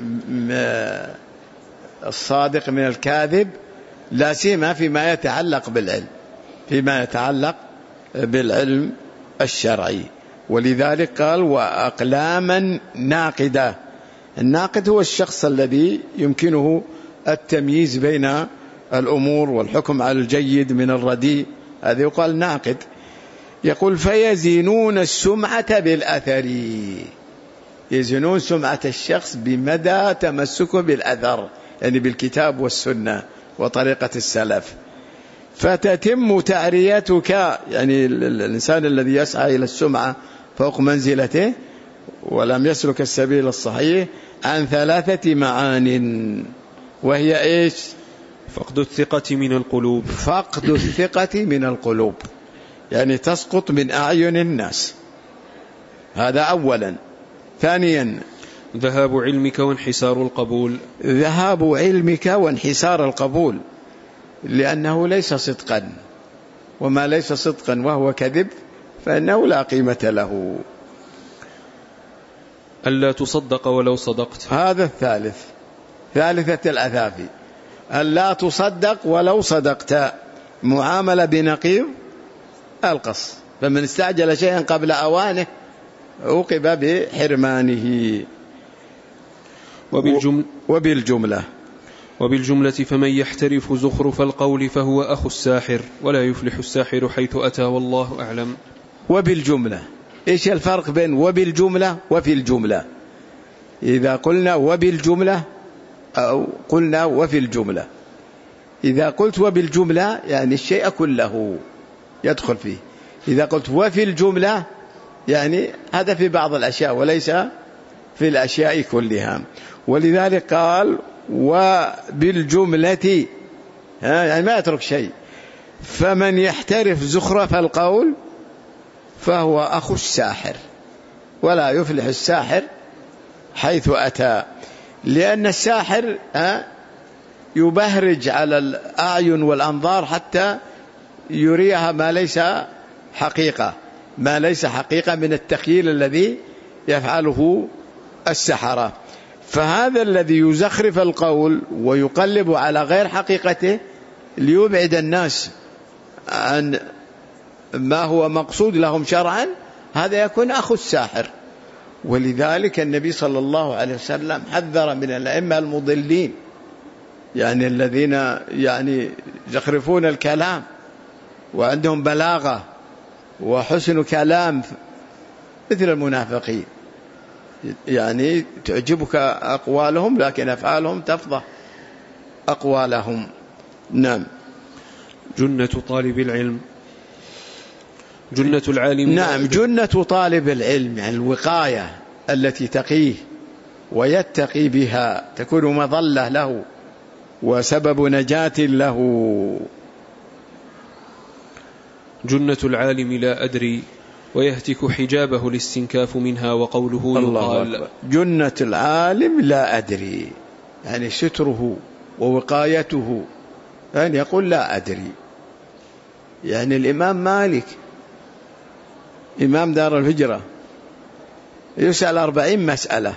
الصادق من الكاذب، لا سيما فيما يتعلق بالعلم فيما يتعلق بالعلم الشرعي. ولذلك قال وأقلاما ناقدة. الناقد هو الشخص الذي يمكنه التمييز بين الأمور والحكم على الجيد من الرديء، هذا يقال ناقد. يقول فيزنون السمعة بالأثر، يزنون سمعة الشخص بمدى تمسكه بالأثر، يعني بالكتاب والسنة وطريقة السلف. فتتم تعريتك، يعني الإنسان الذي يسعى إلى السمعة فوق منزلته ولم يسلك السبيل الصحيح عن ثلاثة معان، وهي إيش؟ فقد الثقة من القلوب فقد الثقة من القلوب، يعني تسقط من أعين الناس، هذا أولا. ثانيا ذهاب علمك وانحسار القبول ذهاب علمك وانحسار القبول، لأنه ليس صدقا، وما ليس صدقا وهو كذب فإنه لا قيمة له. ألا تصدق ولو صدقت، هذا الثالث، ثالثة الأثافي، ألا تصدق ولو صدقت، معاملة بنقيض القص، فمن استعجل شيئا قبل أوانه عوقب بحرمانه. وبالجملة, وبالجملة وبالجملة فمن يحترف زخرف القول فهو أخو الساحر ولا يفلح الساحر حيث أتى والله أعلم. وبالجملة، إيش الفرق بين وبالجملة وفي الجملة؟ إذا قلنا وبالجملة أو قلنا وفي الجملة، إذا قلت وبالجملة يعني الشيء كله يدخل فيه، إذا قلت وفي الجملة يعني هذا في بعض الأشياء وليس في الأشياء كلها. ولذلك قال وبالجملة، يعني ما يترك شيء. فمن يحترف زخرف القول فهو أخو الساحر ولا يفلح الساحر حيث أتى، لأن الساحر يبهرج على الأعين والأنظار حتى يريها ما ليس حقيقة ما ليس حقيقة من التخيل الذي يفعله السحرة. فهذا الذي يزخرف القول ويقلب على غير حقيقته ليبعد الناس عن ما هو مقصود لهم شرعا، هذا يكون أخو الساحر ولذلك النبي صلى الله عليه وسلم حذر من الأئمة المضلين، يعني الذين يعني يخرفون الكلام وعندهم بلاغة وحسن كلام مثل المنافقين، يعني تعجبك أقوالهم لكن أفعالهم تفضح أقوالهم. نعم. جنة طالب العلم. جنة العالم. نعم، جنة طالب العلم يعني الوقاية التي تقيه ويتقي بها، تكون مظلة له وسبب نجاة له. جنة العالم لا أدري ويهتك حجابه الاستنكاف منها وقوله يقال. جنة العالم لا أدري يعني ستره ووقايته، يعني يقول لا أدري. يعني الإمام مالك إمام دار الهجرة يسأل أربعين مسألة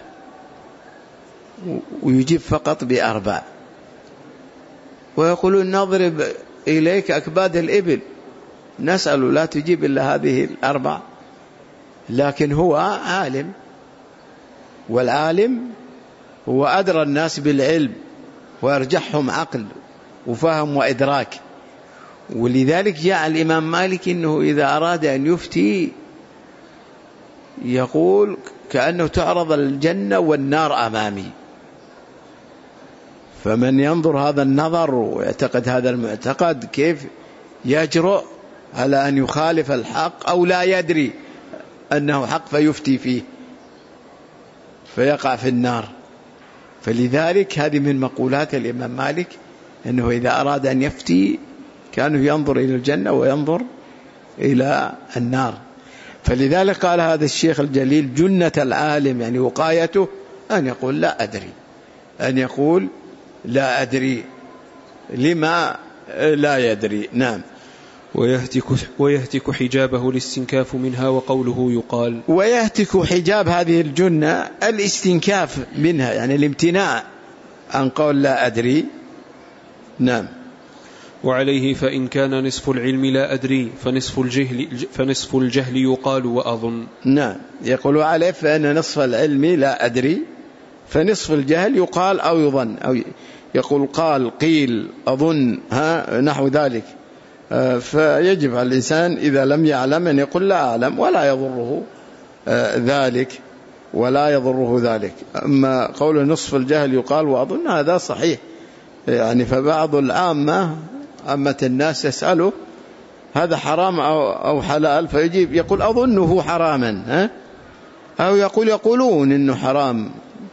ويجيب فقط بأربع، ويقولون نضرب إليك أكباد الإبل نسأل لا تجيب إلا هذه الأربع، لكن هو عالم، والعالم هو أدرى الناس بالعلم وأرجحهم عقل وفهم وإدراك. ولذلك جاء الإمام مالك إنه إذا أراد أن يفتي يقول كأنه تعرض الجنة والنار أمامي، فمن ينظر هذا النظر ويعتقد هذا المعتقد كيف يجرؤ على أن يخالف الحق أو لا يدري أنه حق فيفتي فيه فيقع في النار. فلذلك هذه من مقولات الإمام مالك أنه إذا أراد أن يفتي كانه ينظر إلى الجنة وينظر إلى النار. فلذلك قال هذا الشيخ الجليل جنة العالم يعني وقايته أن يقول لا أدري، أن يقول لا أدري لما لا يدري. نعم. ويهتك, ويهتك حجابه الاستنكاف منها وقوله يقال. ويهتك حجاب هذه الجنة الاستنكاف منها يعني الامتناع عن قول لا أدري. نعم. وعليه فإن كان نصف العلم لا أدري فنصف الجهل, فنصف الجهل يقال وأظن. نعم، يقول عليه فإن نصف العلم لا أدري فنصف الجهل يقال أو يظن، أو يقول قال قيل أظن ها نحو ذلك. فيجب على الإنسان إذا لم يعلم أن يقول لا أعلم ولا يضره ذلك ولا يضره ذلك. أما قول نصف الجهل يقال وأظن هذا صحيح يعني، فبعض العامة عامة الناس يسأله هذا حرام أو حلال فيجيب يقول أظنه حراما ها؟ أو يقول يقولون إنه حرام،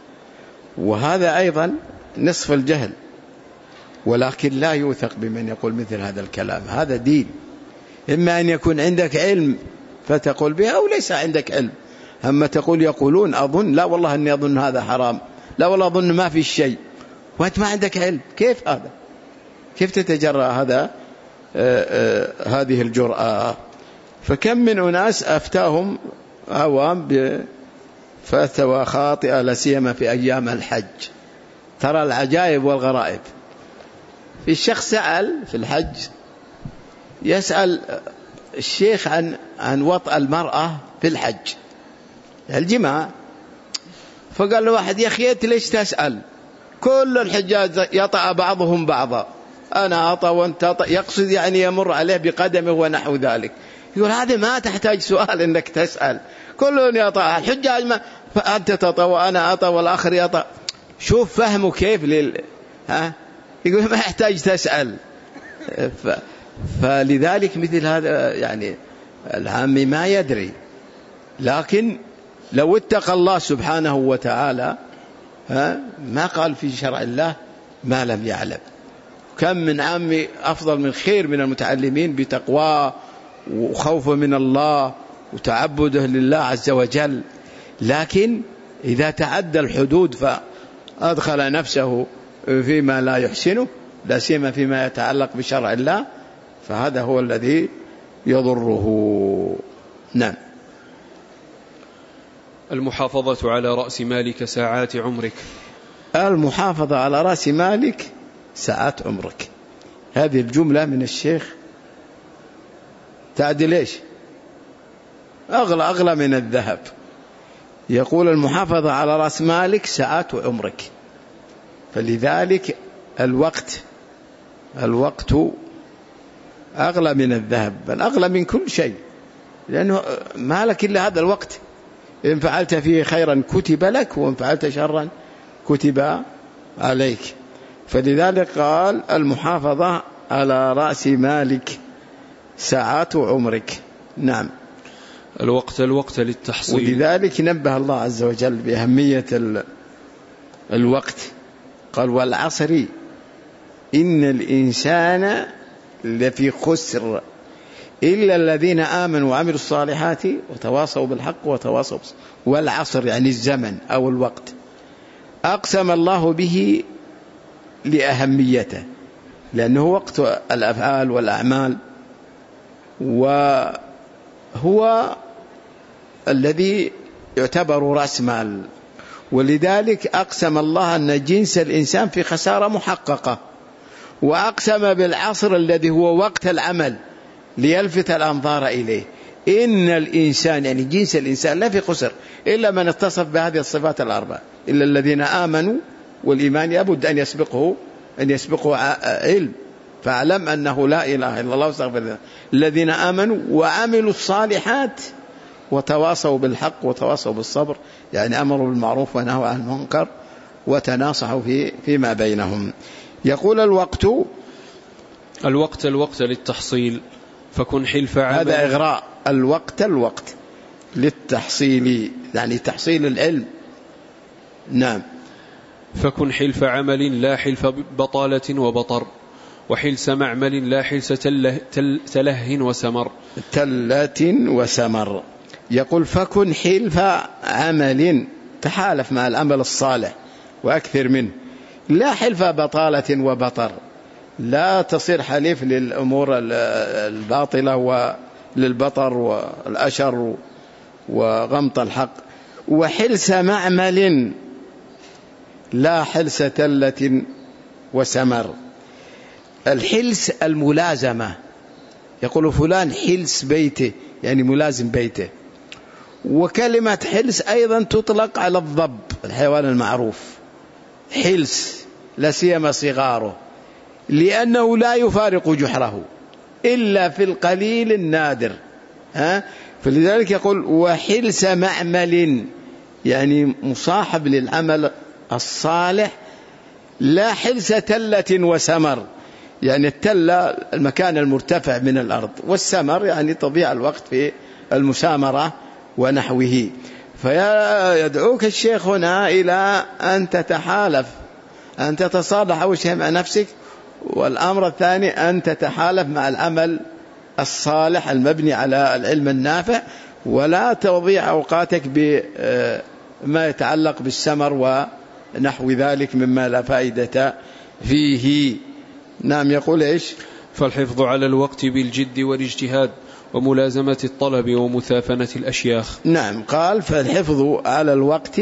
وهذا أيضا نصف الجهل. ولكن لا يوثق بمن يقول مثل هذا الكلام، هذا دين. إما أن يكون عندك علم فتقول بها أو ليس عندك علم. أما تقول يقولون أظن، لا والله أني أظن هذا حرام، لا والله أظن ما في شيء، وأنت ما عندك علم، كيف هذا؟ كيف تتجرأ هذا آآ آآ هذه الجرأة؟ فكم من أناس أفتاهم عوام بفتوى خاطئة لا سيما في أيام الحج. ترى العجائب والغرائب. في الشخص سأل في الحج يسأل الشيخ عن عن وطأ المرأة في الحج الجماع، فقال له واحد يا أخي ليش تسأل؟ كل الحجاج يطأ بعضهم بعضا، أنا أطأ وأنت أطأ، يقصد يعني يمر عليه بقدمه ونحو ذلك. يقول هذا ما تحتاج سؤال إنك تسأل، كلهم يطأ الحجاج، ما فأنت تطأ وأنا أطأ والآخر يطأ. شوف فهمه كيف لل ها، يقول ما يحتاج تسأل. ف... فلذلك مثل هذا يعني العامي ما يدري، لكن لو اتقى الله سبحانه وتعالى ها ما قال في شرع الله ما لم يعلم. كم من عامي أفضل من خير من المتعلمين بتقواه وخوفه من الله وتعبده لله عز وجل، لكن إذا تعدى الحدود فأدخل نفسه فيما لا يحسنه لا سيما فيما يتعلق بشرع الله، فهذا هو الذي يضره. نعم. المحافظة على رأس مالك ساعات عمرك. المحافظة على رأس مالك ساعات عمرك، هذه الجملة من الشيخ تعدل إيش؟ أغلى أغلى من الذهب. يقول المحافظة على رأس مالك ساعات عمرك. فلذلك الوقت الوقت أغلى من الذهب، بل أغلى من كل شيء، لأنه ما لك إلا هذا الوقت. إن فعلت فيه خيرا كتب لك، وإن فعلت شرا كتب عليك. فلذلك قال المحافظة على رأس مالك ساعات عمرك. نعم. الوقت الوقت للتحصيل. ولذلك نبه الله عز وجل بأهمية الوقت، قال والعصر إن الإنسان لفي خسر إلا الذين آمنوا وعملوا الصالحات وتواصوا بالحق وتواصوا بالصبر. والعصر يعني الزمن أو الوقت أقسم الله به لأهميته، لأنه وقت الأفعال والأعمال، وهو الذي يعتبر رأس مال. ولذلك أقسم الله أن جنس الإنسان في خسارة محققة، وأقسم بالعصر الذي هو وقت العمل ليلفت الأنظار إليه. إن الإنسان يعني جنس الإنسان لا في خسر إلا من اتصف بهذه الصفات الأربع، إلا الذين آمنوا، والإيمان يبد أن يسبقه أن يسبقه علم، فاعلم أنه لا إله إلا الله واستغفر الله. الذين آمنوا وعملوا الصالحات وتواصوا بالحق وتواصوا بالصبر، يعني أمروا بالمعروف ونهوا عن المنكر وتناصحوا في فيما بينهم. يقول الوقت الوقت الوقت للتحصيل فكن حلف عمل. هذا إغراء. الوقت الوقت للتحصيل يعني تحصيل العلم. نعم. فكن حلف عمل لا حلف بطالة وبطر، وحلس معمل لا حلس تله, تل تله وسمر. تلة وسمر. يقول فكن حلف عمل، تحالف مع العمل الصالح وأكثر منه، لا حلف بطالة وبطر، لا تصير حليف للأمور الباطلة وللبطر والأشر وغمط الحق. وحلس معمل لا حلس تلة وسمر. الحلس الملازمة، يقول فلان حلس بيته يعني ملازم بيته. وكلمة حلس أيضا تطلق على الضب الحيوان المعروف، حلس لا سيما صغاره، لأنه لا يفارق جحره إلا في القليل النادر. ها؟ فلذلك يقول وحلس معمل يعني مصاحب للعمل الصالح، لا حلس تلة وسمر، يعني التلة المكان المرتفع من الأرض، والسمر يعني تضيع الوقت في المسامرة ونحوه. فيدعوك الشيخ هنا إلى أن تتحالف، أن تتصالح أول شيء مع نفسك، والأمر الثاني أن تتحالف مع العمل الصالح المبني على العلم النافع، ولا تضيع أوقاتك بما يتعلق بالسمر ونحو ذلك مما لا فائدة فيه. نعم. يقول إيش؟ فالحفظ على الوقت بالجد والاجتهاد وملازمة الطلب ومثافنة الأشياخ. نعم. قال فالحفظ على الوقت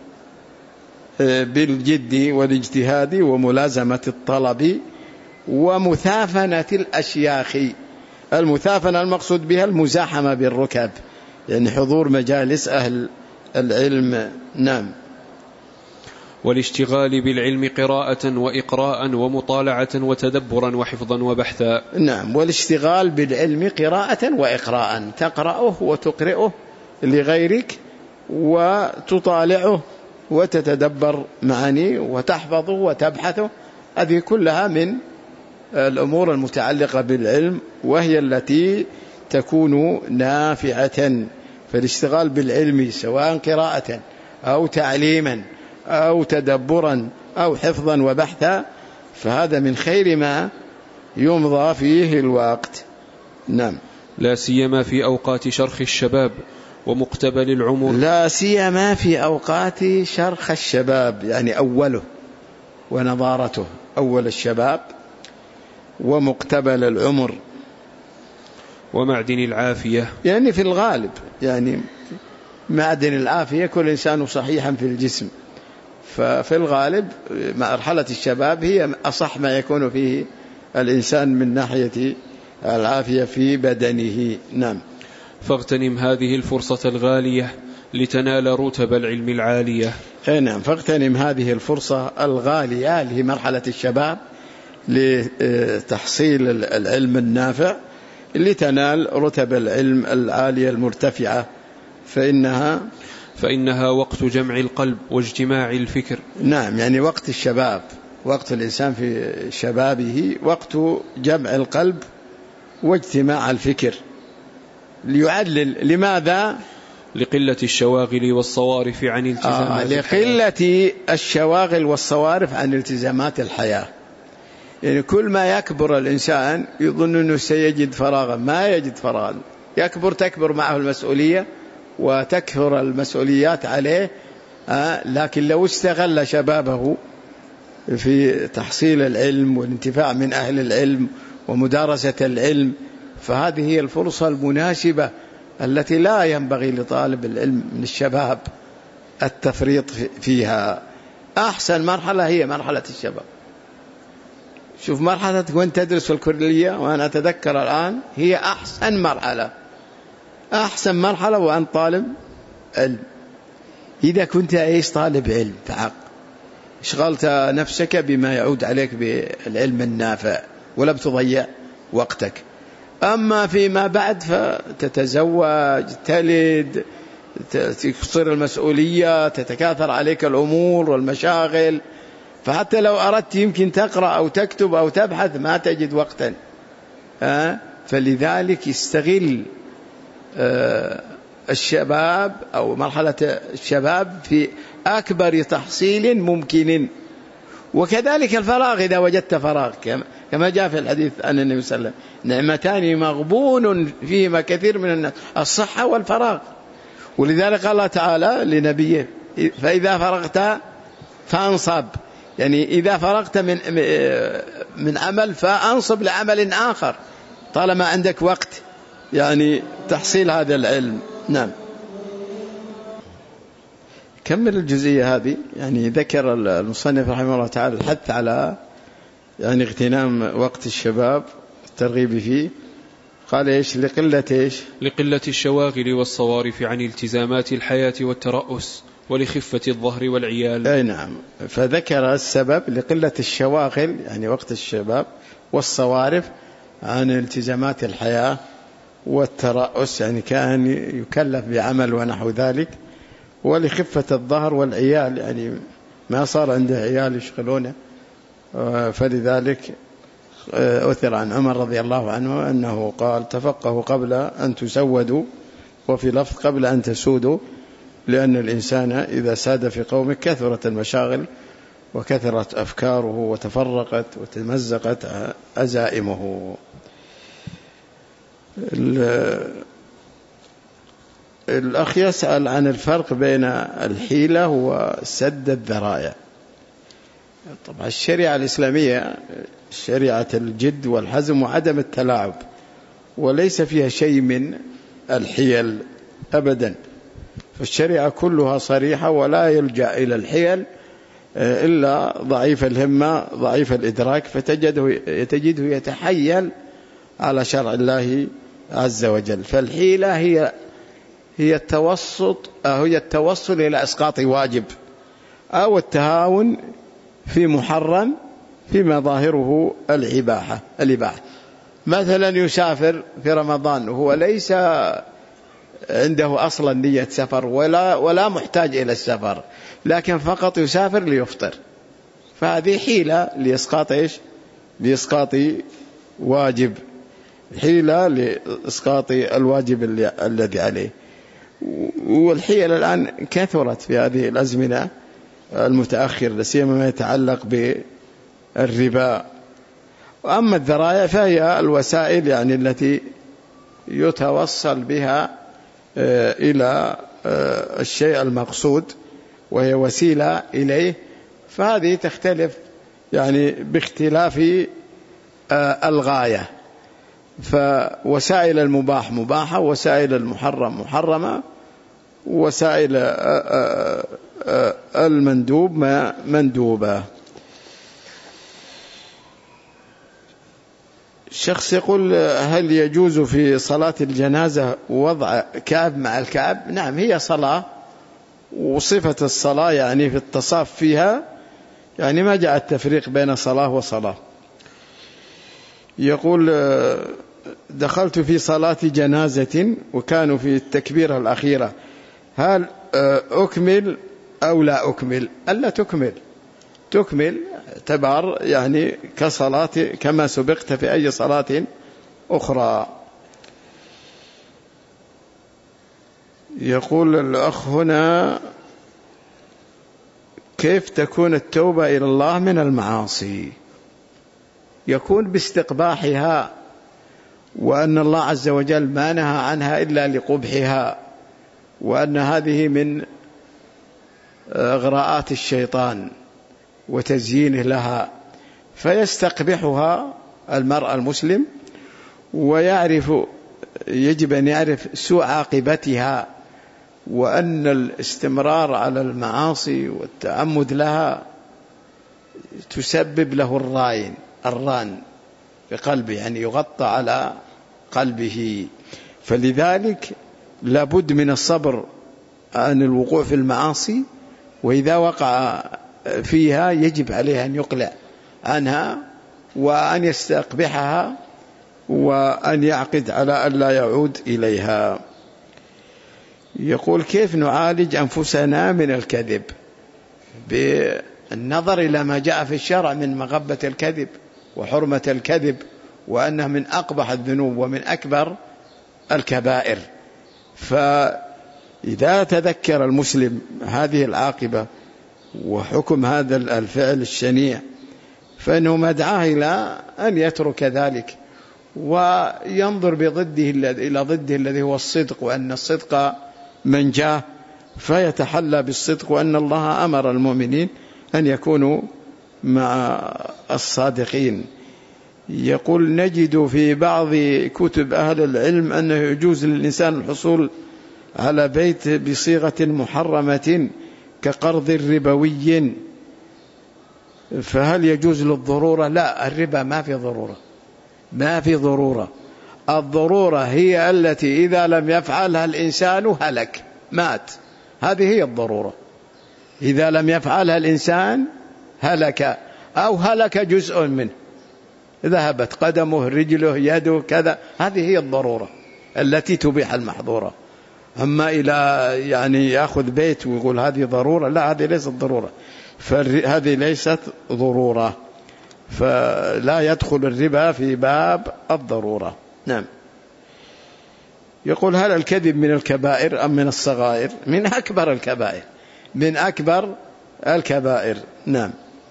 بالجد والاجتهاد وملازمة الطلب ومثافنة الأشياخ. المثافنة المقصود بها المزاحمة بالركب، يعني حضور مجالس أهل العلم. نعم. والاشتغال بالعلم قراءة وإقراء ومطالعة وتدبرا وحفظا وبحثا. نعم. والاشتغال بالعلم قراءة وإقراء، تقرأه وتقرأه لغيرك وتطالعه وتتدبر معانيه وتحفظه وتبحثه، هذه كلها من الأمور المتعلقة بالعلم، وهي التي تكون نافعة. فالاشتغال بالعلم سواء قراءة أو تعليما أو تدبرا أو حفظا وبحثا، فهذا من خير ما يمضى فيه الوقت. نعم. لا سيما في أوقات شرخ الشباب ومقتبل العمر. لا سيما في أوقات شرخ الشباب يعني أوله ونضارته، أول الشباب ومقتبل العمر ومعدن العافية، يعني في الغالب يعني معدن العافية كل إنسان صحيحا في الجسم، ففي الغالب مرحلة الشباب هي أصح ما يكون فيه الإنسان من ناحية العافية في بدنه. نعم. فاغتنم هذه الفرصة الغالية لتنال رتب العلم العالية. نعم، فاغتنم هذه الفرصة الغالية اللي هي مرحلة الشباب لتحصيل العلم النافع لتنال رتب العلم العالية المرتفعة، فإنها فإنها وقت جمع القلب واجتماع الفكر. نعم، يعني وقت الشباب، وقت الإنسان في شبابه وقت جمع القلب واجتماع الفكر. ليعلل لماذا؟ لقلة الشواغل والصوارف عن التزامات آه لقلة الشواغل والصوارف عن التزامات الحياة. يعني كل ما يكبر الإنسان يظن أنه سيجد فراغا، ما يجد فراغا. يكبر تكبر معه المسؤولية وتكثر المسؤوليات عليه، آه لكن لو استغل شبابه في تحصيل العلم والانتفاع من أهل العلم ومدارسة العلم، فهذه هي الفرصة المناسبة التي لا ينبغي لطالب العلم من الشباب التفريط فيها. أحسن مرحلة هي مرحلة الشباب. شوف مرحلة وانت تدرس في الكلية، وأنا أتذكر الآن هي أحسن مرحلة، أحسن مرحلة وأنت طالب علم. إذا كنت أيش طالب علم فحق اشغلت نفسك بما يعود عليك بالعلم النافع ولم تضيع وقتك. أما فيما بعد فتتزوج، تلد، تصير المسؤولية، تتكاثر عليك الأمور والمشاغل، فحتى لو أردت يمكن تقرأ أو تكتب أو تبحث ما تجد وقتا. أه؟ فلذلك يستغل أه الشباب أو مرحلة الشباب في أكبر تحصيل ممكن. وكذلك الفراغ، إذا وجدت فراغ كما جاء في الحديث عن النبي صلى الله عليه وسلم: نعمتان مغبون فيهما كثير من الناس، الصحة والفراغ. ولذلك قال الله تعالى لنبيه: فإذا فرغت فانصب، يعني إذا فرغت من من عمل فأنصب لعمل آخر طالما عندك وقت يعني تحصيل هذا العلم. نعم، كمل الجزئية هذه. يعني ذكر المصنف رحمه الله تعالى الحث على يعني اغتنام وقت الشباب، الترغيب فيه. قال إيش؟ لقلة إيش؟ لقلة الشواغل والصوارف عن التزامات الحياة والترأس، ولخفة الظهر والعيال. أي نعم، فذكر السبب لقلة الشواغل يعني وقت الشباب، والصوارف عن التزامات الحياة، والترأس يعني كان يكلف بعمل ونحو ذلك، ولخفة الظهر والعيال يعني ما صار عنده عيال يشغلونه. فلذلك أثر عن عمر رضي الله عنه أنه قال: تفقهوا قبل أن تسودوا، وفي لفظ قبل أن تسودوا، لأن الإنسان إذا ساد في قومه كثرت المشاغل وكثرت أفكاره وتفرقت وتمزقت عزائمه. الأخ يسأل عن الفرق بين الحيلة وسد الذرائع. طبعا الشريعة الإسلامية شريعة الجد والحزم وعدم التلاعب، وليس فيها شيء من الحيل أبدا. فالشريعة كلها صريحة، ولا يلجأ إلى الحيل إلا ضعيف الهمة ضعيف الإدراك، فتجده تجده يتحيل على شرع الله عز وجل. فالحيلة هي هي التوسط هي التوصل إلى إسقاط واجب، أو التهاون في محرم فيما ظاهره الإباحة. الإباحة مثلا يسافر في رمضان وهو ليس عنده أصلا نية سفر ولا ولا محتاج إلى السفر، لكن فقط يسافر ليفطر، فهذه حيلة لإسقاط إيش؟ لإسقاط واجب، حيلة لإسقاط الواجب الذي عليه. والحيل الآن كثرت في هذه الأزمنة المتأخرة، لسيما ما يتعلق بالربا. وأما الذرائع فهي الوسائل يعني التي يتوصل بها إلى الشيء المقصود، وهي وسيلة إليه، فهذه تختلف يعني باختلاف الغاية. فوسائل المباح مباحة، وسائل المحرم محرمة، وسائل المندوب مندوبة. شخص يقول: هل يجوز في صلاة الجنازة وضع كعب مع الكعب؟ نعم، هي صلاة وصفة الصلاة يعني في التصاف فيها، يعني ما جاء التفريق بين صلاة وصلاة. يقول دخلت في صلاة جنازة وكانوا في التكبيرة الأخيرة، هل أكمل أو لا أكمل؟ ألا تكمل، تكمل اعتبار يعني كصلاة كما سبقت في أي صلاة أخرى. يقول الأخ هنا كيف تكون التوبة إلى الله من المعاصي؟ يكون باستقباحها، وأن الله عز وجل ما نهى عنها إلا لقبحها، وأن هذه من إغراءات الشيطان وتزيينه لها، فيستقبحها المرء المسلم ويعرف، يجب أن يعرف سوء عاقبتها، وأن الاستمرار على المعاصي والتعمد لها تسبب له الراين الران في قلبه، يعني يغطى على قلبه. فلذلك لابد من الصبر عن الوقوع في المعاصي، وإذا وقع فيها يجب عليه أن يقلع عنها وأن يستقبحها وأن يعقد على أن لا يعود إليها. يقول كيف نعالج أنفسنا من الكذب؟ بالنظر إلى ما جاء في الشرع من مغبة الكذب وحرمة الكذب، وأنه من أقبح الذنوب ومن أكبر الكبائر. فإذا تذكر المسلم هذه العاقبة وحكم هذا الفعل الشنيع، فإنه مدعاه إلى أن يترك ذلك وينظر بضده إلى ضده الذي هو الصدق، وأن الصدق منجاه، فيتحلى بالصدق، وأن الله أمر المؤمنين أن يكونوا مع الصادقين. يقول نجد في بعض كتب أهل العلم أنه يجوز للإنسان الحصول على بيت بصيغة محرمة كقرض ربوي، فهل يجوز للضرورة؟ لا، الربا ما في ضرورة، ما في ضرورة. الضرورة هي التي إذا لم يفعلها الإنسان هلك، مات، هذه هي الضرورة. إذا لم يفعلها الإنسان هلك، أو هلك جزء منه، ذهبت قدمه، رجله، يده، كذا، هذه هي الضرورة التي تبيح المحظورة. أما إلى يعني يأخذ بيت ويقول هذه ضرورة، لا، هذه ليست ضرورة، فهذه ليست ضرورة، فلا يدخل الربا في باب الضرورة. نعم. يقول هل الكذب من الكبائر أم من الصغائر؟ من أكبر الكبائر، من أكبر الكبائر. نعم،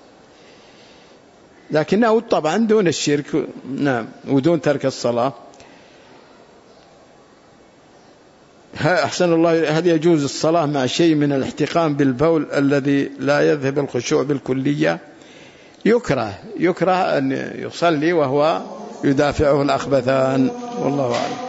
لكنه طبعا دون الشرك، نعم، ودون ترك الصلاة. أحسن الله، هل يجوز الصلاة مع شيء من الاحتقان بالبول الذي لا يذهب الخشوع بالكلية؟ يكره، يكره أن يصلي وهو يدافعه الأخبثان، والله أعلم.